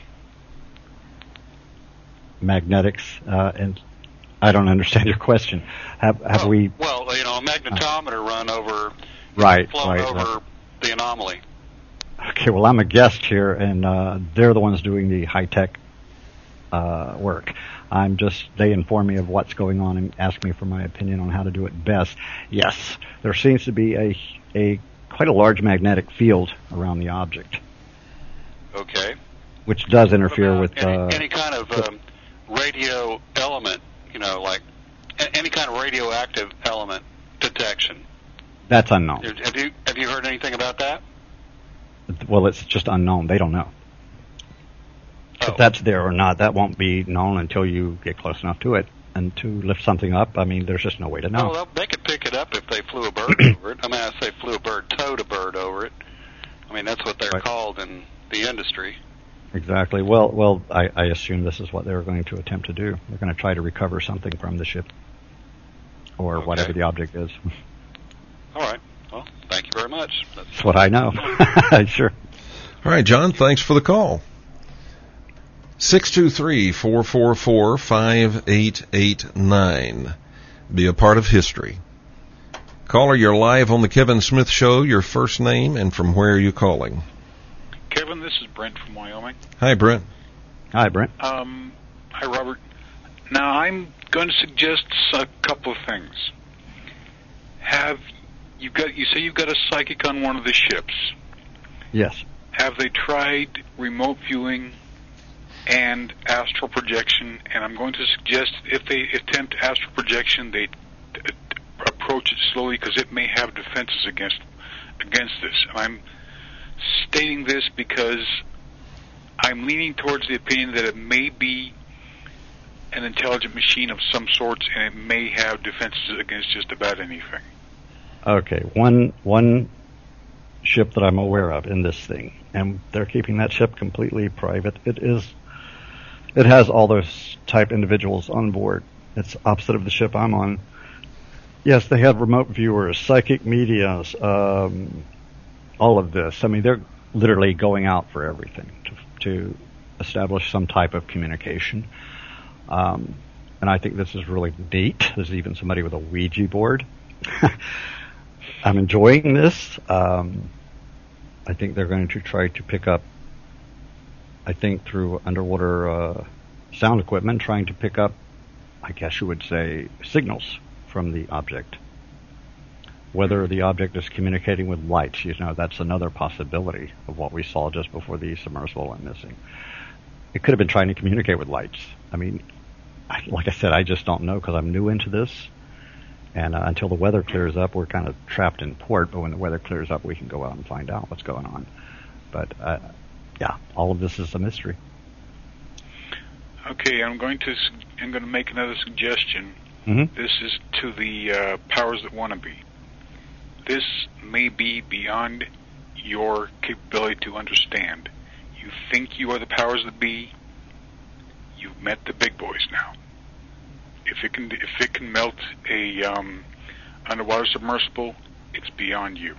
Magnetics, uh, and I don't understand your question. Have have oh, we? Well, you know, a magnetometer run over, Right, flown right, over right. the anomaly. Okay, well, I'm a guest here, and uh, they're the ones doing the high-tech uh, work. I'm just, they inform me of what's going on and ask me for my opinion on how to do it best. Yes, there seems to be a, a quite a large magnetic field around the object, Okay. which does What interfere about with... any, Uh, any kind of um, radio element, you know, like a- any kind of radioactive element detection. that's unknown. Have you have you heard anything about that? Well, it's just unknown. They don't know. Oh. If that's there or not, that won't be known until you get close enough to it. And to lift something up, I mean, there's just no way to know. Well, they could pick it up if they flew a bird over it. I mean, I say flew a bird, towed a bird over it. I mean, that's what they're Right. called in the industry. Exactly. Well, well, I, I assume this is what they're going to attempt to do. They're going to try to recover something from the ship, or Okay. whatever the object is. All right. Well, thank you very much. That's That's what I know. Sure. All right, John, thanks for the call. six two three, four four four, five eight eight nine. Be a part of history. Caller, you're live on the Kevin Smith Show. Your first name and from where are you calling? Kevin, this is Brent from Wyoming. Hi, Brent. Hi, Brent. Um, hi, Robert. Now, I'm going to suggest a couple of things. Have you got? You say you've got a psychic on one of the ships. Yes. Have they tried remote viewing and astral projection? And I'm going to suggest if they attempt astral projection, they uh, approach it slowly because it may have defenses against against this. And I'm stating this because I'm leaning towards the opinion that it may be an intelligent machine of some sorts, and it may have defenses against just about anything. Okay, one one ship that I'm aware of in this thing, and they're keeping that ship completely private. It is, it has all those type individuals on board. It's opposite of the ship I'm on. Yes, they have remote viewers, psychic medias, um, all of this. I mean, they're literally going out for everything to, to establish some type of communication. Um, and I think this is really neat. There's even somebody with a Ouija board. I'm enjoying this. Um, I think they're going to try to pick up, I think through underwater uh, sound equipment, trying to pick up, I guess you would say, signals from the object. Whether the object is communicating with lights, you know, that's another possibility of what we saw just before the submersible went missing. It could have been trying to communicate with lights. I mean, I, like I said, I just don't know because I'm new into this. And uh, until the weather clears up, we're kind of trapped in port. But when the weather clears up, we can go out and find out what's going on. But, uh, yeah, all of this is a mystery. Okay, I'm going to I'm going to make another suggestion. Mm-hmm. This is to the uh, powers that want to be. This may be beyond your capability to understand. You think you are the powers that be. You've met the big boys now. If it can, if it can melt a um, underwater submersible, it's beyond you.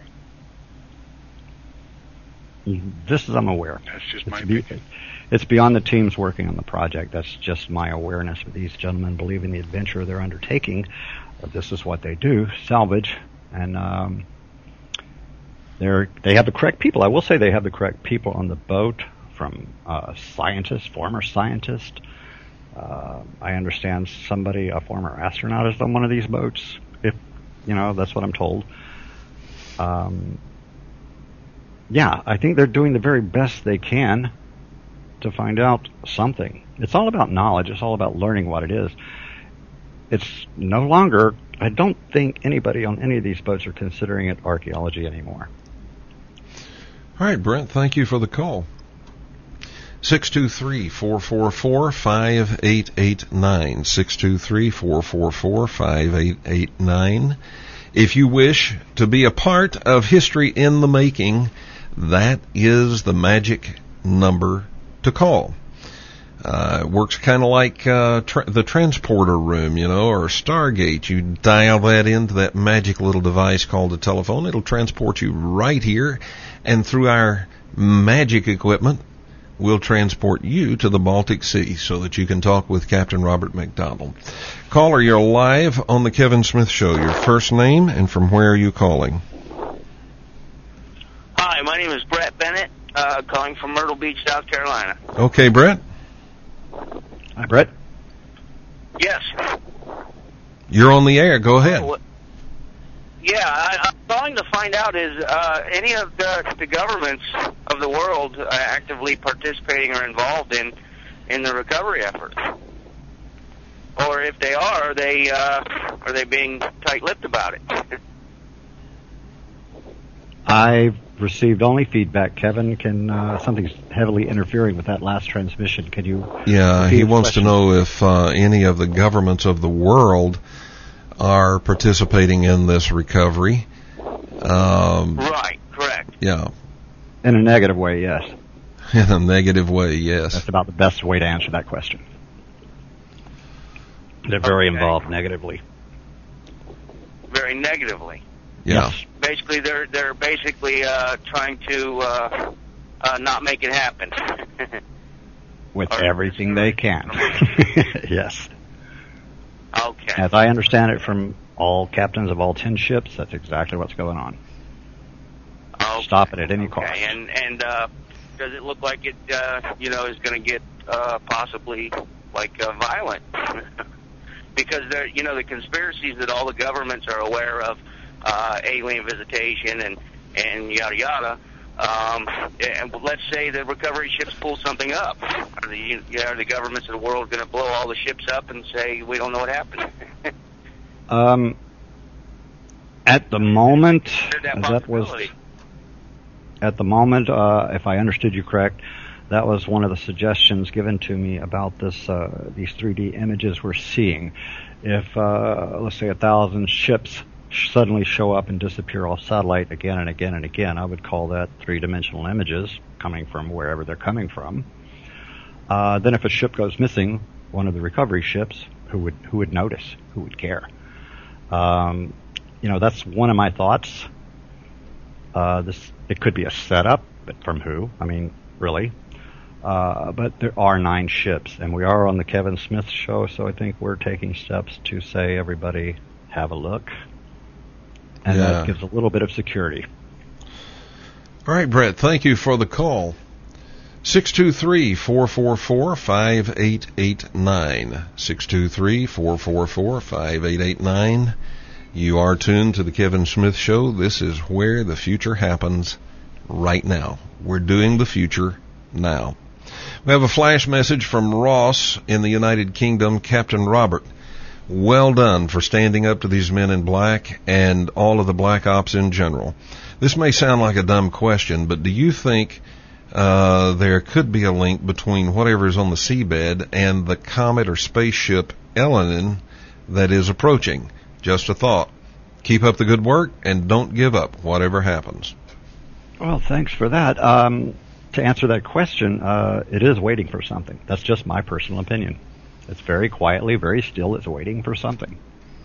This is I'm aware. That's just it's my be, opinion. It's beyond the teams working on the project. That's just my awareness. These gentlemen believe in the adventure they're undertaking. This is what they do, salvage, and um, they're they have the correct people. I will say they have the correct people on the boat, from uh, scientists, former scientists. Uh, I understand somebody, a former astronaut, is on one of these boats. If you know, that's what I'm told. Um, yeah, I think they're doing the very best they can to find out something. It's all about knowledge. It's all about learning what it is. It's no longer, I don't think anybody on any of these boats are considering it archaeology anymore. All right, Brent, thank you for the call. six two three, four four four, five eight eight nine. six two three, four four four, five eight eight nine. If you wish to be a part of History in the Making, that is the magic number to call. Uh, it works kind of like uh, tra- the transporter room, you know, or Stargate. You dial that into that magic little device called a telephone. It'll transport you right here, and through our magic equipment, we'll transport you to the Baltic Sea so that you can talk with Captain Robert McDonald. Caller, you're live on the Kevin Smith Show. Your first name and from where are you calling? Hi, my name is Brett Bennett, uh, calling from Myrtle Beach, South Carolina. Okay, Brett. Hi, Brett. Yes. You're on the air. Go ahead. Oh, yeah, I, I'm calling to find out is uh, any of the, the governments of the world uh, actively participating or involved in, in the recovery effort? Or if they are, are they uh, are they being tight-lipped about it? I've received only feedback. Kevin, can uh, something's heavily interfering with that last transmission. Can you? Yeah, he wants question? to know if uh, any of the governments of the world are participating in this recovery. Um, right, correct. Yeah. In a negative way, yes. In a negative way, yes. That's about the best way to answer that question. They're very okay. involved negatively. Very negatively. Yeah. Yes. Basically, they're they're basically uh, trying to uh, uh, not make it happen. With or, everything they can. Yes. Okay. As I understand it from all captains of all ten ships, that's exactly what's going on. Okay. Stop it at any okay. cost. And and uh, does it look like it, uh, you know, is going to get uh, possibly like uh, violent? Because there, you know, the conspiracies that all the governments are aware of, uh, alien visitation and and yada yada. Um, and let's say the recovery ships pull something up. Are the, you know, are the governments of the world going to blow all the ships up and say we don't know what happened? um, at the moment, that, that was at the moment. Uh, if I understood you correct, that was one of the suggestions given to me about this uh, these three D images we're seeing. If, uh, let's say, a thousand ships suddenly show up and disappear off satellite again and again and again, I would call that three-dimensional images coming from wherever they're coming from. Uh, then if a ship goes missing, one of the recovery ships, who would who would notice? Who would care? Um, you know, that's one of my thoughts. Uh, this it could be a setup, but from who? I mean, really? Uh, but there are nine ships, and we are on the Kevin Smith Show, so I think we're taking steps to say, everybody, have a look. And yeah. that gives a little bit of security. All right, Brett, thank you for the call. six two three, four four four, five eight eight nine. six two three, four four four, five eight eight nine. You are tuned to the Kevin Smith Show. This is where the future happens right now. We're doing the future now. We have a flash message from Ross in the United Kingdom. Captain Robert, well done for standing up to these men in black and all of the black ops in general. This may sound like a dumb question, but do you think uh, there could be a link between whatever is on the seabed and the comet or spaceship Elenin that is approaching? Just a thought. Keep up the good work and don't give up, whatever happens. Well, thanks for that. Um, to answer that question, uh, it is waiting for something. That's just my personal opinion. It's very quietly, very still. It's waiting for something.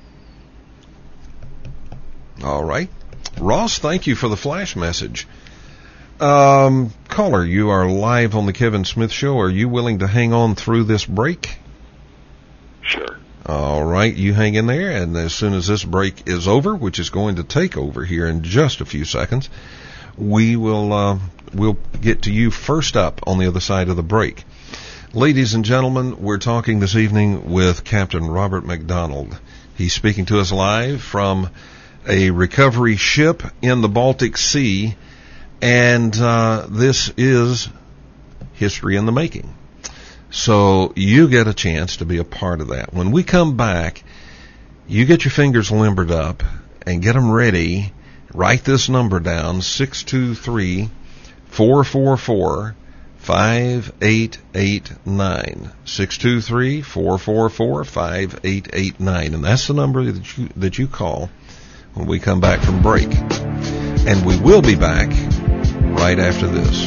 All right. Ross, thank you for the flash message. Um, caller, you are live on the Kevin Smith Show. Are you willing to hang on through this break? Sure. All right, you hang in there, and as soon as this break is over, which is going to take over here in just a few seconds, we will uh, we'll get to you first up on the other side of the break. Ladies and gentlemen, we're talking this evening with Captain Robert McDonald. He's speaking to us live from a recovery ship in the Baltic Sea, and uh, this is history in the making. So you get a chance to be a part of that. When we come back, you get your fingers limbered up and get them ready. Write this number down, six two three, four four four, five eight eight nine. six two three, four four four, five eight eight nine. And that's the number that you, that you call when we come back from break. And we will be back right after this.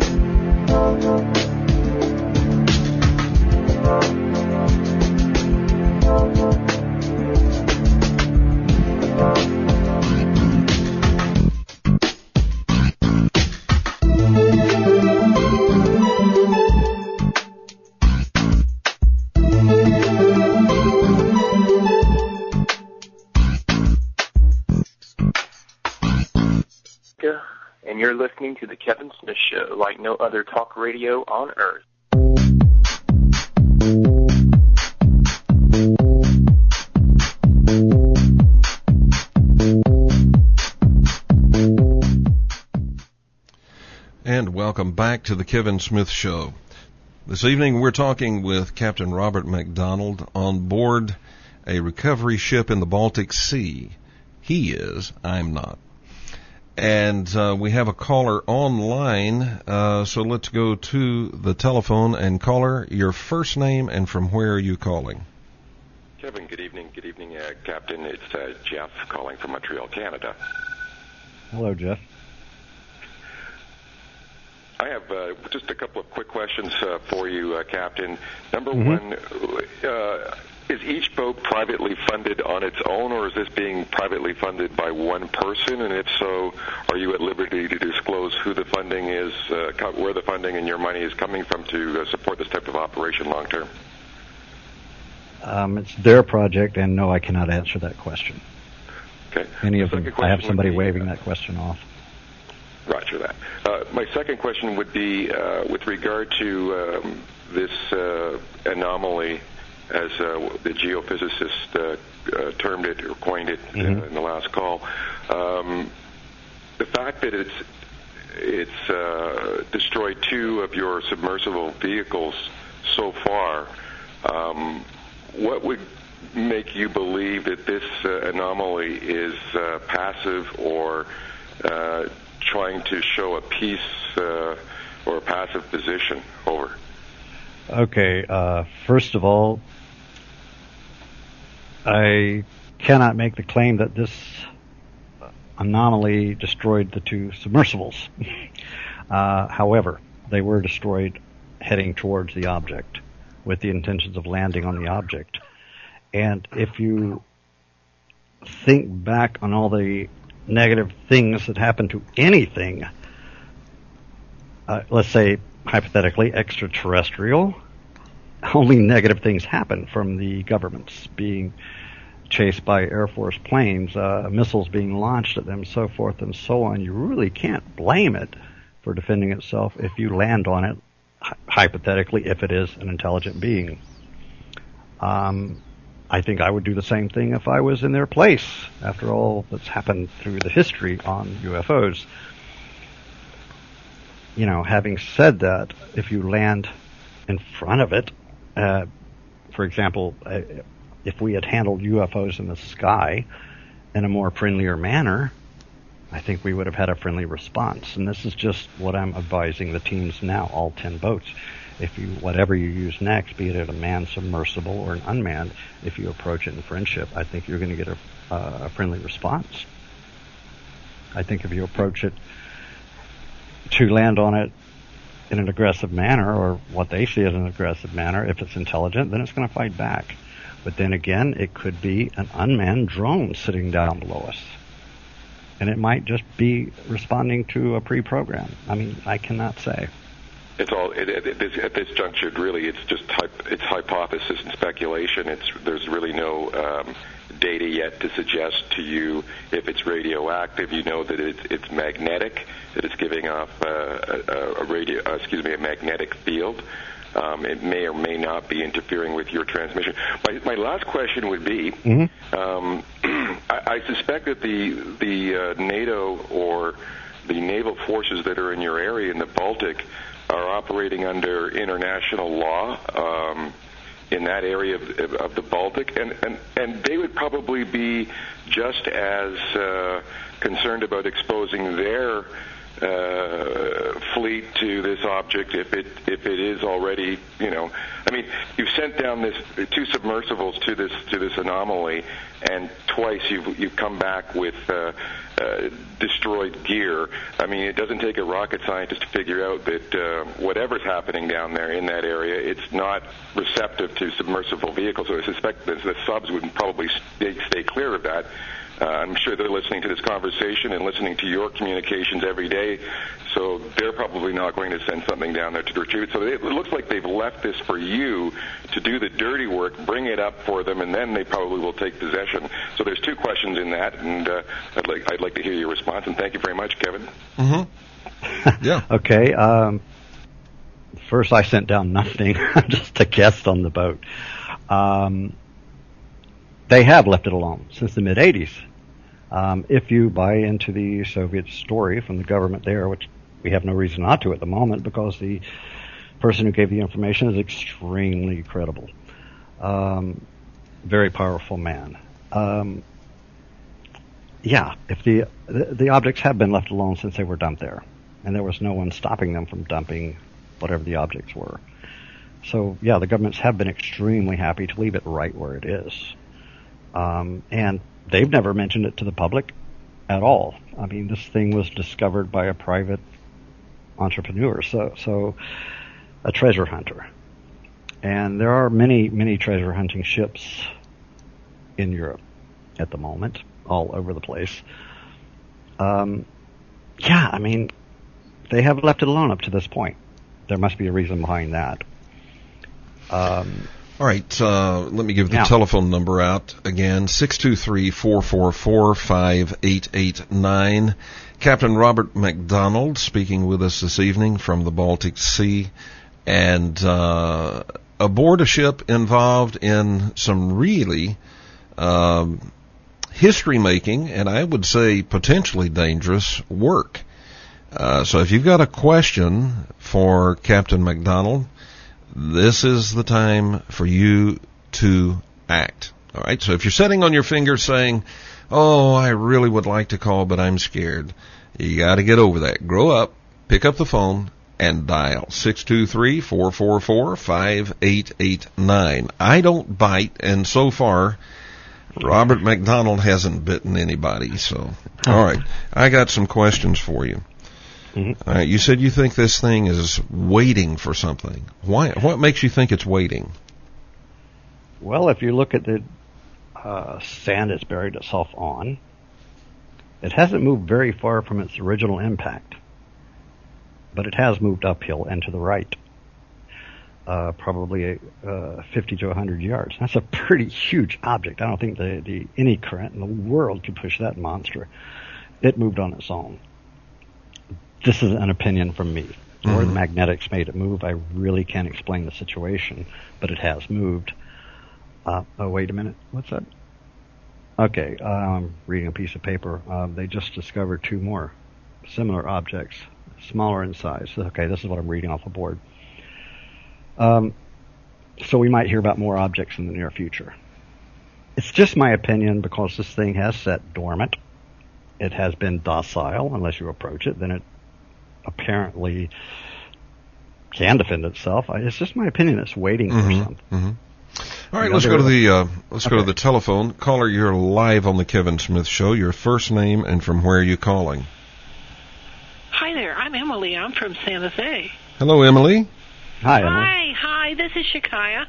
And you're listening to the Kevin Smith Show, like no other talk radio on earth. And welcome back to the Kevin Smith Show. This evening we're talking with Captain Robert McDonald on board a recovery ship in the Baltic Sea. He is, I'm not. And uh, we have a caller online, uh, so let's go to the telephone. And caller, your first name and from where are you calling? Kevin, good evening. Good evening, uh, Captain. It's uh, Jeff calling from Montreal, Canada. Hello, Jeff. I have uh, just a couple of quick questions uh, for you, uh, Captain. Number Mm-hmm. one, uh, is each boat privately funded on its own, or is this being privately funded by one person? And if so, are you at liberty to disclose who the funding is, uh, where the funding and your money is coming from to uh, support this type of operation long term? Um, it's their project, and no, I cannot answer that question. Okay. Any of The them. second I have question somebody would be, waving that question off. Roger that. Uh, my second question would be uh, with regard to um, this uh, anomaly, as uh, the geophysicist uh, uh, termed it or coined it mm-hmm. in the last call. Um, the fact that it's it's uh, destroyed two of your submersible vehicles so far, um, what would make you believe that this uh, anomaly is uh, passive or uh, trying to show a peace uh, or a passive position? Over. Okay, uh, first of all, I cannot make the claim that this anomaly destroyed the two submersibles. uh, however, they were destroyed heading towards the object with the intentions of landing on the object. And if you think back on all the negative things that happen to anything, uh, let's say hypothetically extraterrestrial, only negative things happen from the governments being chased by Air Force planes, uh, missiles being launched at them, so forth and so on. You really can't blame it for defending itself if you land on it, hypothetically, if it is an intelligent being. Um, I think I would do the same thing if I was in their place, after all that's happened through the history on U F Os. You know, having said that, if you land in front of it, uh, for example, uh, if we had handled U F Os in the sky in a more friendlier manner, I think we would have had a friendly response. And this is just what I'm advising the teams now, all ten boats. If you, whatever you use next, be it a manned submersible or an unmanned, if you approach it in friendship, I think you're going to get a, uh, a friendly response. I think if you approach it to land on it in an aggressive manner, or what they see as an aggressive manner, if it's intelligent, then it's going to fight back. But then again, it could be an unmanned drone sitting down below us. And it might just be responding to a pre-program. I mean, I cannot say. It's all it, it, this, at this juncture. Really, it's just hyp, it's hypothesis and speculation. It's there's really no um, data yet to suggest to you if it's radioactive. You know that it's it's magnetic, that it's giving off uh, a, a radio, uh, excuse me, a magnetic field. Um, it may or may not be interfering with your transmission. My, my last question would be, mm-hmm. um, I, I suspect that the the uh, NATO or the naval forces that are in your area in the Baltic are operating under international law um, in that area of, of the Baltic, and, and, and they would probably be just as uh, concerned about exposing their uh, fleet to this object if it if it is already, you know, I mean, you've sent down this two submersibles to this to this anomaly, and twice you've you've come back with uh, uh, destroyed gear. I mean, it doesn't take a rocket scientist to figure out that uh, whatever's happening down there in that area, it's not receptive to submersible vehicles. So I suspect that the subs would probably stay, stay clear of that. Uh, I'm sure they're listening to this conversation and listening to your communications every day, so they're probably not going to send something down there to retrieve it. So it looks like they've left this for you to do the dirty work, bring it up for them, and then they probably will take possession. So there's two questions in that, and uh, I'd like I'd like to hear your response. And thank you very much, Kevin. Mm-hmm. Yeah. Okay. Um, first, I sent down nothing. I'm just a guest on the boat. Um, they have left it alone since the mid eighties. Um, if you buy into the Soviet story from the government there, which we have no reason not to at the moment because the person who gave the information is extremely credible. Um, very powerful man. Um, yeah, if the, the the objects have been left alone since they were dumped there, and there was no one stopping them from dumping whatever the objects were. So, yeah, the governments have been extremely happy to leave it right where it is. Um, and they've never mentioned it to the public at all. I mean, this thing was discovered by a private entrepreneur, so so a treasure hunter. And there are many, many treasure hunting ships in Europe at the moment, all over the place. Um, yeah, I mean, they have left it alone up to this point. There must be a reason behind that. Um, All right, uh, let me give the yeah. telephone number out again, six two three, four four four, five eight eight nine. Captain Robert MacDonald speaking with us this evening from the Baltic Sea, and uh, aboard a ship involved in some really um, history-making, and I would say potentially dangerous work. Uh, so if you've got a question for Captain MacDonald, this is the time for you to act. All right, so if you're sitting on your finger saying, oh, I really would like to call, but I'm scared, you got to get over that. Grow up, pick up the phone, and dial six two three, four four four, five eight eight nine. I don't bite, and so far, Robert McDonald hasn't bitten anybody. So, all right, I got some questions for you. Mm-hmm. All right, you said you think this thing is waiting for something. Why? What makes you think it's waiting? Well, if you look at the uh, sand it's buried itself on, it hasn't moved very far from its original impact, but it has moved uphill and to the right, uh, probably uh, fifty to one hundred yards. That's a pretty huge object. I don't think the, the any current in the world could push that monster. It moved on its own. This is an opinion from me. Mm-hmm. Or the magnetics made it move. I really can't explain the situation, but it has moved. Uh, oh, wait a minute. What's that? Okay, um, reading a piece of paper. Uh, they just discovered two more similar objects, smaller in size. Okay, this is what I'm reading off the board. Um, so we might hear about more objects in the near future. It's just my opinion because this thing has sat dormant. It has been docile unless you approach it. Then it apparently can defend itself. I, it's just my opinion. It's waiting mm-hmm, for something. Mm-hmm. All right, let's go to the uh, let's okay. go to the telephone. Caller, you're live on the Kevin Smith Show. Your first name and from where are you calling? Hi there, I'm Emily. I'm from San Jose. Hello, Emily. Hi, Emily. Hi, hi. This is Shakaya.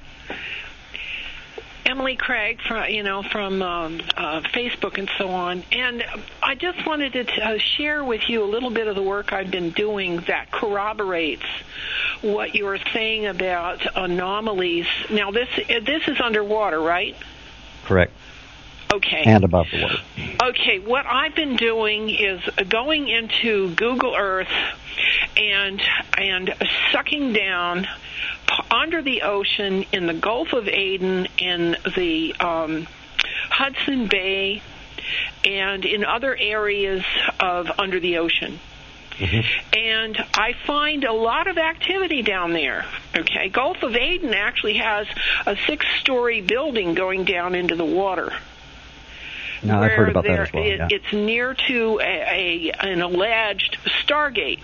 Emily Craig, from you know from um, uh, Facebook and so on, and I just wanted to t- uh, share with you a little bit of the work I've been doing that corroborates what you were saying about anomalies. Now, this this is underwater, right? Correct. Okay. And above the water. Okay, what I've been doing is going into Google Earth and and sucking down under the ocean in the Gulf of Aden, in the um, Hudson Bay, and in other areas of under the ocean. Mm-hmm. And I find a lot of activity down there. Okay, Gulf of Aden actually has a six-story building going down into the water. No, I've heard about that as well. It, yeah. It's near to a, a an alleged Stargate.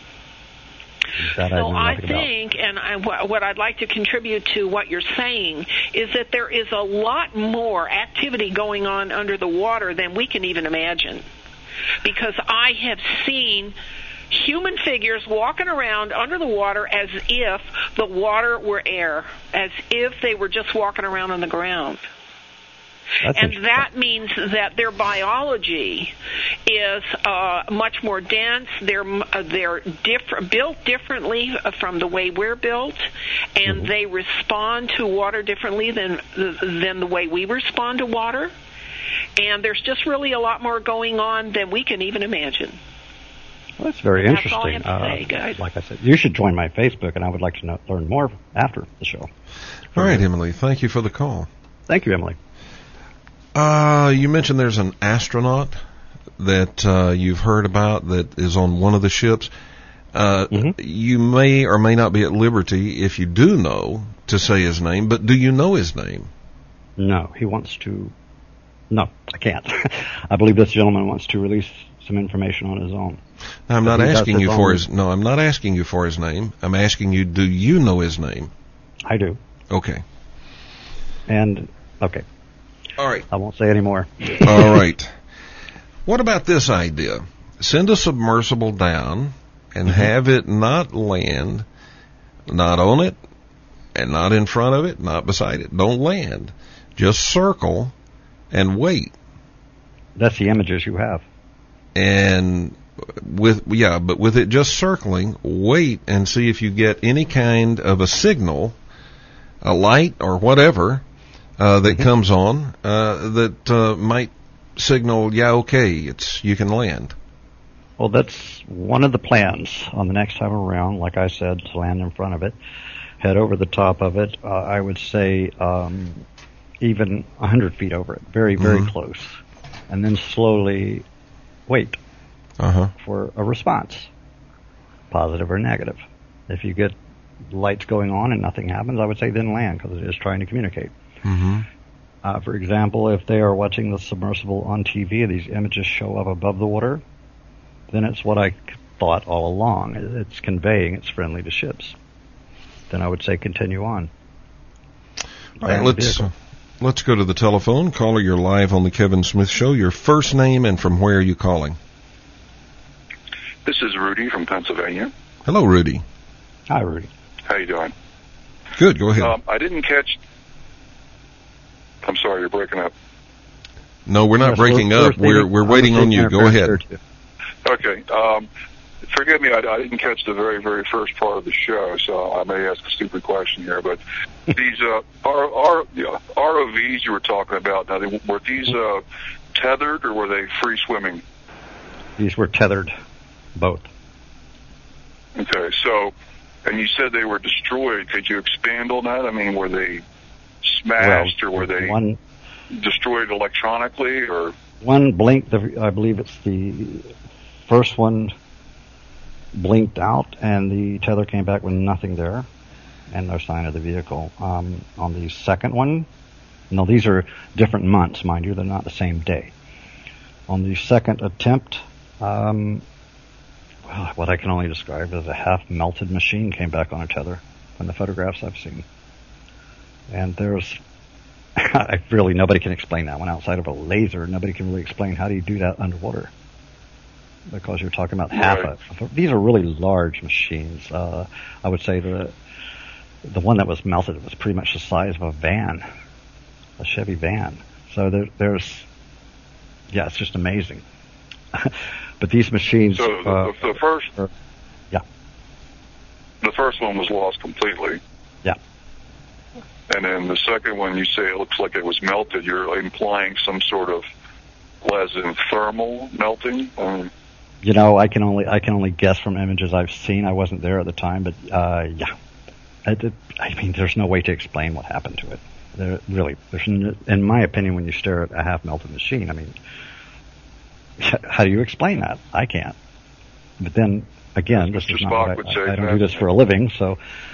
That so I, I think, about. and I, what I'd like to contribute to what you're saying is that there is a lot more activity going on under the water than we can even imagine. Because I have seen human figures walking around under the water as if the water were air, as if they were just walking around on the ground. That's and that means that their biology is uh, much more dense. They're uh, they're diff- built differently from the way we're built, and mm-hmm. they respond to water differently than than the way we respond to water. And there's just really a lot more going on than we can even imagine. Well, that's very that's interesting. All I have to uh, say, guys. Like I said, you should join my Facebook, and I would like to know, learn more after the show. All right, Emily. Thank you for the call. Thank you, Emily. Uh, you mentioned there's an astronaut that uh, you've heard about that is on one of the ships. Uh, mm-hmm. You may or may not be at liberty, if you do know, to say his name, but do you know his name? No, he wants to... No, I can't. I believe this gentleman wants to release some information on his own. Now, I'm not asking you for his... No, I'm not asking you for his name. I'm asking you, do you know his name? I do. Okay. And, okay. All right. I won't say any more. All right. What about this idea? Send a submersible down and mm-hmm. have it not land, not on it, and not in front of it, not beside it. Don't land. Just circle and wait. That's the images you have. And with, yeah, but with it just circling, wait and see if you get any kind of a signal, a light or whatever, Uh, that mm-hmm. comes on, uh, that, uh, might signal, yeah, okay, it's, you can land. Well, that's one of the plans on the next time around, like I said, to land in front of it, head over the top of it, uh, I would say, um, even a hundred feet over it, very, very mm-hmm. close, and then slowly wait uh-huh. for a response, positive or negative. If you get lights going on and nothing happens, I would say then land, because it is trying to communicate. Mm-hmm. Uh, for example, if they are watching the submersible on T V, these images show up above the water, then it's what I thought all along. It's conveying it's friendly to ships. Then I would say continue on. All right, let's, uh, let's go to the telephone. Caller, you're live on the Kevin Smith Show. Your first name and from where are you calling? This is Rudy from Pennsylvania. Hello, Rudy. Hi, Rudy. How you doing? Good, go ahead. Um, I didn't catch... I'm sorry, you're breaking up. No, we're not yes, breaking we're, up. We're, we're waiting on you. Go ahead. Okay. Um, forgive me, I, I didn't catch the very, very first part of the show, so I may ask a stupid question here. But these uh, R, R, yeah, R O Vs you were talking about, now, they, were these uh, tethered or were they free swimming? These were tethered, both. Okay, so, and you said they were destroyed. Could you expand on that? I mean, were they smashed well, or were they one, destroyed electronically? Or one blinked, I believe it's the first one blinked out and the tether came back with nothing there and no sign of the vehicle. Um, on the second one, no, these are different months, mind you, they're not the same day. On the second attempt, um, well, what I can only describe as a half-melted machine came back on a tether from the photographs I've seen. And there's, I really, nobody can explain that one outside of a laser. Nobody can really explain how do you do that underwater. Because you're talking about half right. a, these are really large machines. Uh, I would say the, the one that was melted was pretty much the size of a van, a Chevy van. So there, there's, yeah, it's just amazing. But these machines... So the, uh, the, the first... are, yeah. The first one was lost completely. Yeah. And then the second one, you say it looks like it was melted. You're implying some sort of, as in thermal melting? Um, you know, I can only I can only guess from images I've seen. I wasn't there at the time, but uh, yeah. I, did, I mean, there's no way to explain what happened to it. There, really, there's, in my opinion, when you stare at a half-melted machine, I mean, how do you explain that? I can't. But then, again, this is not what I, I don't do this for a living, so...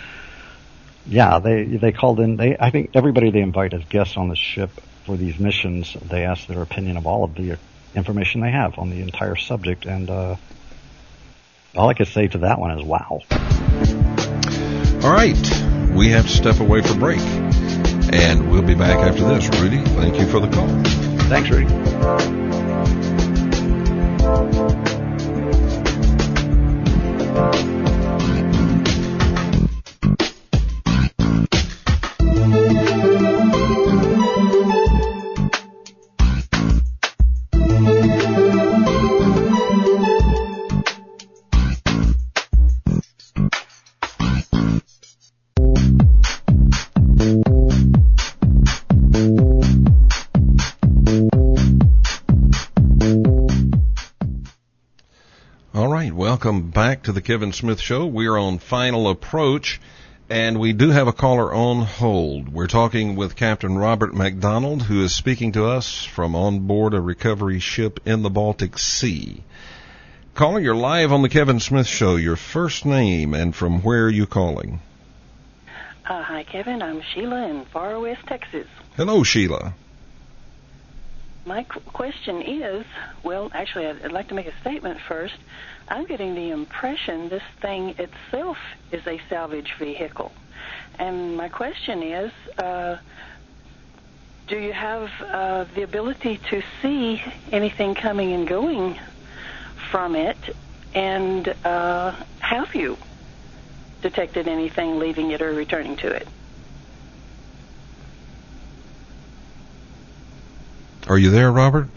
Yeah, they they called in. They I think everybody they invite as guests on the ship for these missions, they ask their opinion of all of the information they have on the entire subject, and uh, all I could say to that one is wow. All right, we have to step away for break, and we'll be back after this. Rudy, thank you for the call. Thanks, Rudy. Welcome back to the Kevin Smith Show. We're on Final Approach, and we do have a caller on hold. We're talking with Captain Robert MacDonald, who is speaking to us from on board a recovery ship in the Baltic Sea. Caller, you're live on the Kevin Smith Show. Your first name and from where are you calling? Uh, hi, Kevin. I'm Sheila in Far West, Texas. Hello, Sheila. My qu- question is, well, actually, I'd, I'd like to make a statement first. I'm getting the impression this thing itself is a salvage vehicle. And my question is, uh, do you have uh, the ability to see anything coming and going from it? And uh, have you detected anything leaving it or returning to it? Are you there, Robert?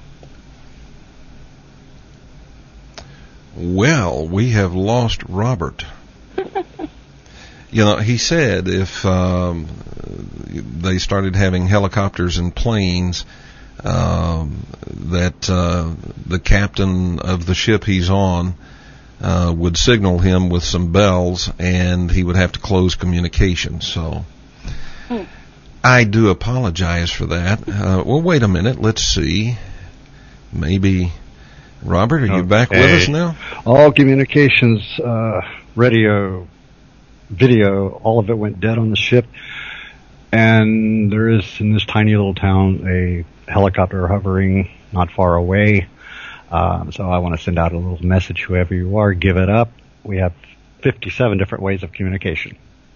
Well, we have lost Robert. You know, he said if um, they started having helicopters and planes, um, that uh, the captain of the ship he's on uh, would signal him with some bells, and he would have to close communication. So hmm. I do apologize for that. Uh, well, wait a minute. Let's see. Maybe... Robert, are you okay. back with us now? All communications, uh, radio, video, all of it went dead on the ship. And there is, in this tiny little town, a helicopter hovering not far away. Um, so I want to send out a little message, whoever you are, give it up. We have fifty-seven different ways of communication.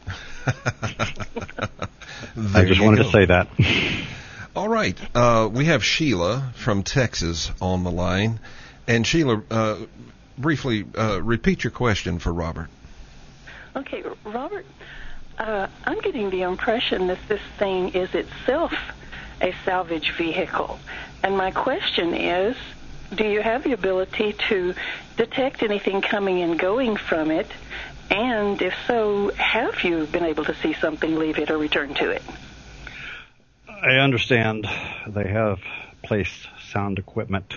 I just wanted go. to say that. All right. Uh, we have Sheila from Texas on the line. And Sheila, uh, briefly, uh, repeat your question for Robert. Okay, Robert, uh, I'm getting the impression that this thing is itself a salvage vehicle. And my question is, do you have the ability to detect anything coming and going from it? And if so, have you been able to see something leave it or return to it? I understand they have placed sound equipment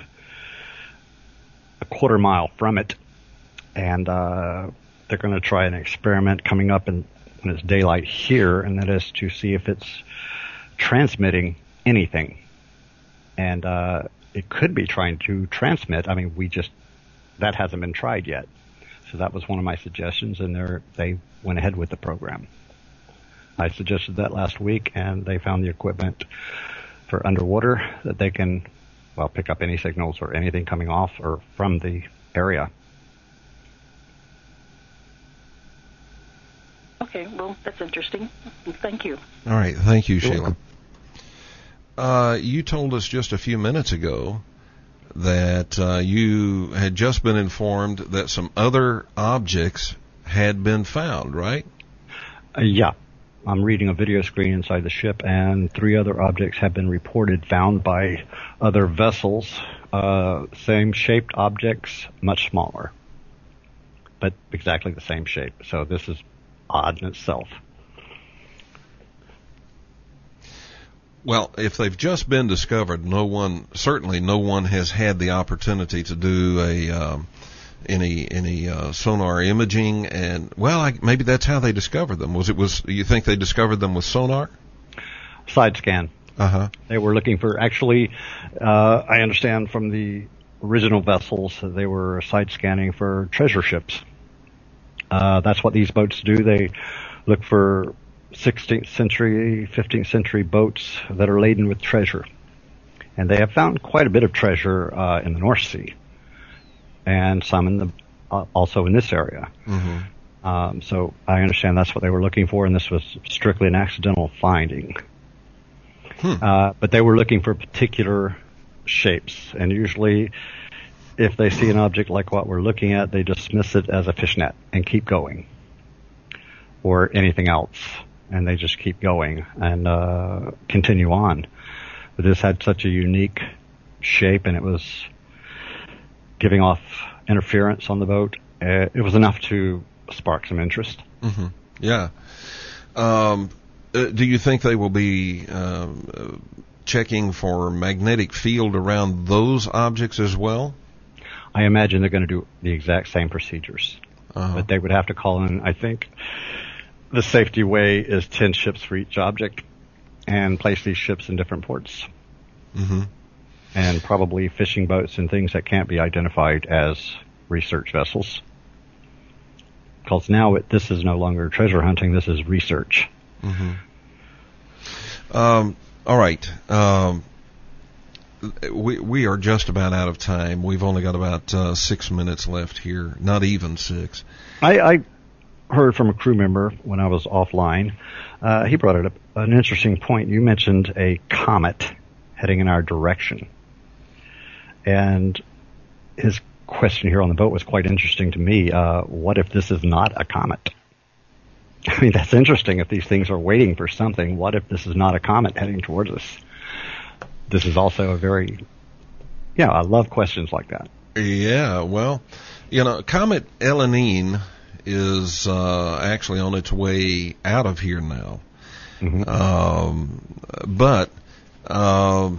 a quarter mile from it, and uh, they're going to try an experiment coming up in, when it's daylight here, and that is to see if it's transmitting anything. And uh, it could be trying to transmit. I mean, we just, that hasn't been tried yet. So that was one of my suggestions, and they're, they went ahead with the program. I suggested that last week, and they found the equipment for underwater that they can, well, pick up any signals or anything coming off or from the area. Okay, well, that's interesting. Thank you. All right, thank you, You're Sheila. Uh, you told us just a few minutes ago that uh, you had just been informed that some other objects had been found, right? Uh, yeah. I'm reading a video screen inside the ship, and three other objects have been reported found by other vessels. Uh, same shaped objects, much smaller, but exactly the same shape. So this is odd in itself. Well, if they've just been discovered, no one, certainly no one has had the opportunity to do a um, any any uh, sonar imaging, and well, I, maybe that's how they discovered them. Was it was you think they discovered them with sonar? Side scan. Uh huh. They were looking for, actually, uh, I understand from the original vessels, they were side scanning for treasure ships. Uh, that's what these boats do. They look for sixteenth century, fifteenth century boats that are laden with treasure. And they have found quite a bit of treasure uh, in the North Sea, and some in the uh, also in this area. Mm-hmm. Um, so I understand that's what they were looking for, and this was strictly an accidental finding. Hmm. Uh, but they were looking for particular shapes, and usually if they see an object like what we're looking at, they dismiss it as a fishnet and keep going, or anything else, and they just keep going and uh, continue on. But this had such a unique shape, and it was giving off interference on the boat. Uh, it was enough to spark some interest. Mm-hmm. Yeah. Um, uh, do you think they will be um, uh, checking for magnetic field around those objects as well? I imagine they're going to do the exact same procedures. Uh-huh. But they would have to call in, I think, the safety way is ten ships for each object, and place these ships in different ports. Mm-hmm. And probably fishing boats and things that can't be identified as research vessels. Because now it, this is no longer treasure hunting, this is research. Mm-hmm. Um, all right. Um, we we are just about out of time. We've only got about uh, six minutes left here, not even six. I, I heard from a crew member when I was offline. Uh, he brought it up an interesting point. You mentioned a comet heading in our direction. And his question here on the boat was quite interesting to me. Uh, what if this is not a comet? I mean, that's interesting. If these things are waiting for something, what if this is not a comet heading towards us? This is also a very, yeah, I love questions like that. Yeah, well, you know, Comet Elenin is uh, actually on its way out of here now. Mm-hmm. Um, but um,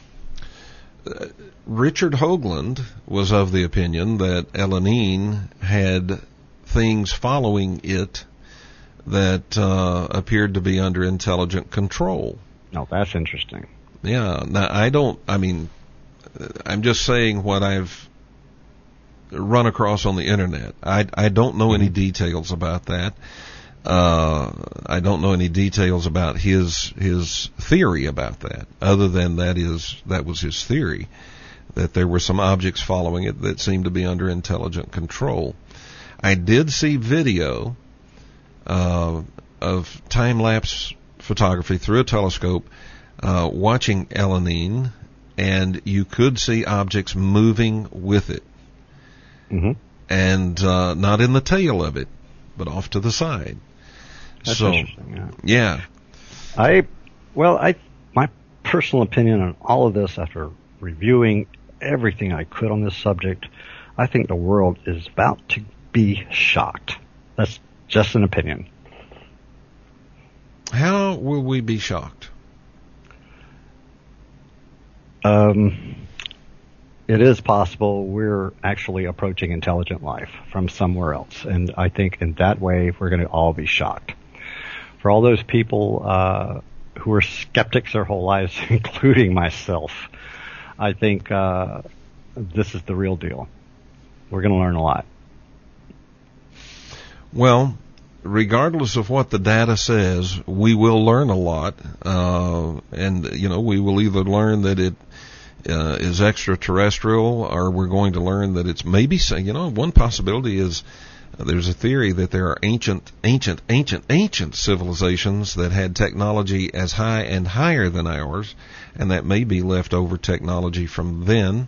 Richard Hoagland was of the opinion that Elenin had things following it that uh, appeared to be under intelligent control. Oh, that's interesting. Yeah. Now, I don't, I mean, I'm just saying what I've run across on the internet. I, I don't know any details about that. Uh, I don't know any details about his, his theory about that, other than that is, that was his theory. that there were some objects following it that seemed to be under intelligent control. I did see video uh, of time-lapse photography through a telescope uh, watching Elenin, and you could see objects moving with it. Mm-hmm. And uh, not in the tail of it, but off to the side. That's so, interesting. Yeah. yeah. I, well, I, my personal opinion on all of this, after reviewing everything I could on this subject, I think the world is about to be shocked. That's just an opinion. How will we be shocked? Um, it is possible we're actually approaching intelligent life from somewhere else. And I think in that way, we're going to all be shocked. For all those people uh, who are skeptics their whole lives, including myself, I think uh, this is the real deal. We're going to learn a lot. Well, regardless of what the data says, we will learn a lot. Uh, and, you know, we will either learn that it uh, is extraterrestrial, or we're going to learn that it's maybe, you know, one possibility is uh, there's a theory that there are ancient, ancient, ancient, ancient civilizations that had technology as high and higher than ours, and that may be leftover technology from then.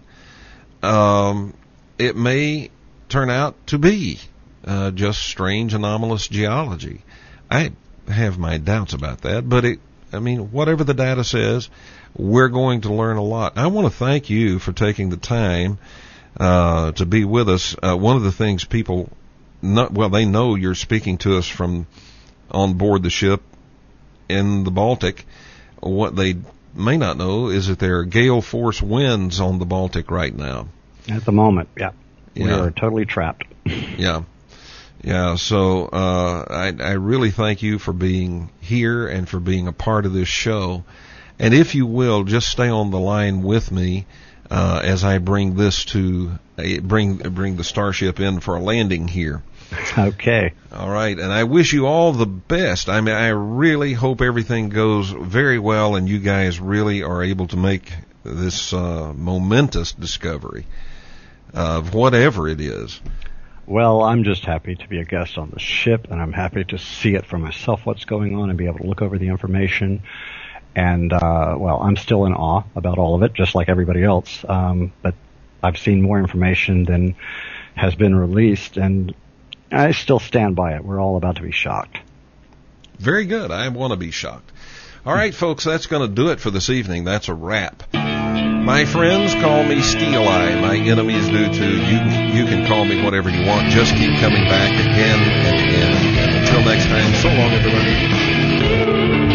Um, it may turn out to be uh, just strange, anomalous geology. I have my doubts about that, but it, I mean, whatever the data says, we're going to learn a lot. I want to thank you for taking the time uh, to be with us. Uh, one of the things people, not, well, they know you're speaking to us from on board the ship in the Baltic. What they may not know is that there are gale force winds on the Baltic right now. At the moment, yeah. We Yeah. are totally trapped. Yeah. Yeah, so uh, I, I really thank you for being here and for being a part of this show. And if you will, just stay on the line with me uh, as I bring this to uh, bring bring the Starship in for a landing here. Okay. All right, and I wish you all the best. I mean, I really hope everything goes very well and you guys really are able to make this uh, momentous discovery of whatever it is. Well, I'm just happy to be a guest on the ship, and I'm happy to see it for myself what's going on and be able to look over the information. And, uh, well, I'm still in awe about all of it, just like everybody else. Um, but I've seen more information than has been released, and I still stand by it. We're all about to be shocked. Very good. I want to be shocked. All right, folks, that's going to do it for this evening. That's a wrap. My friends call me Steel Eye. My enemies do too. You, you can call me whatever you want. Just keep coming back again and again. And until next time, so long, everybody.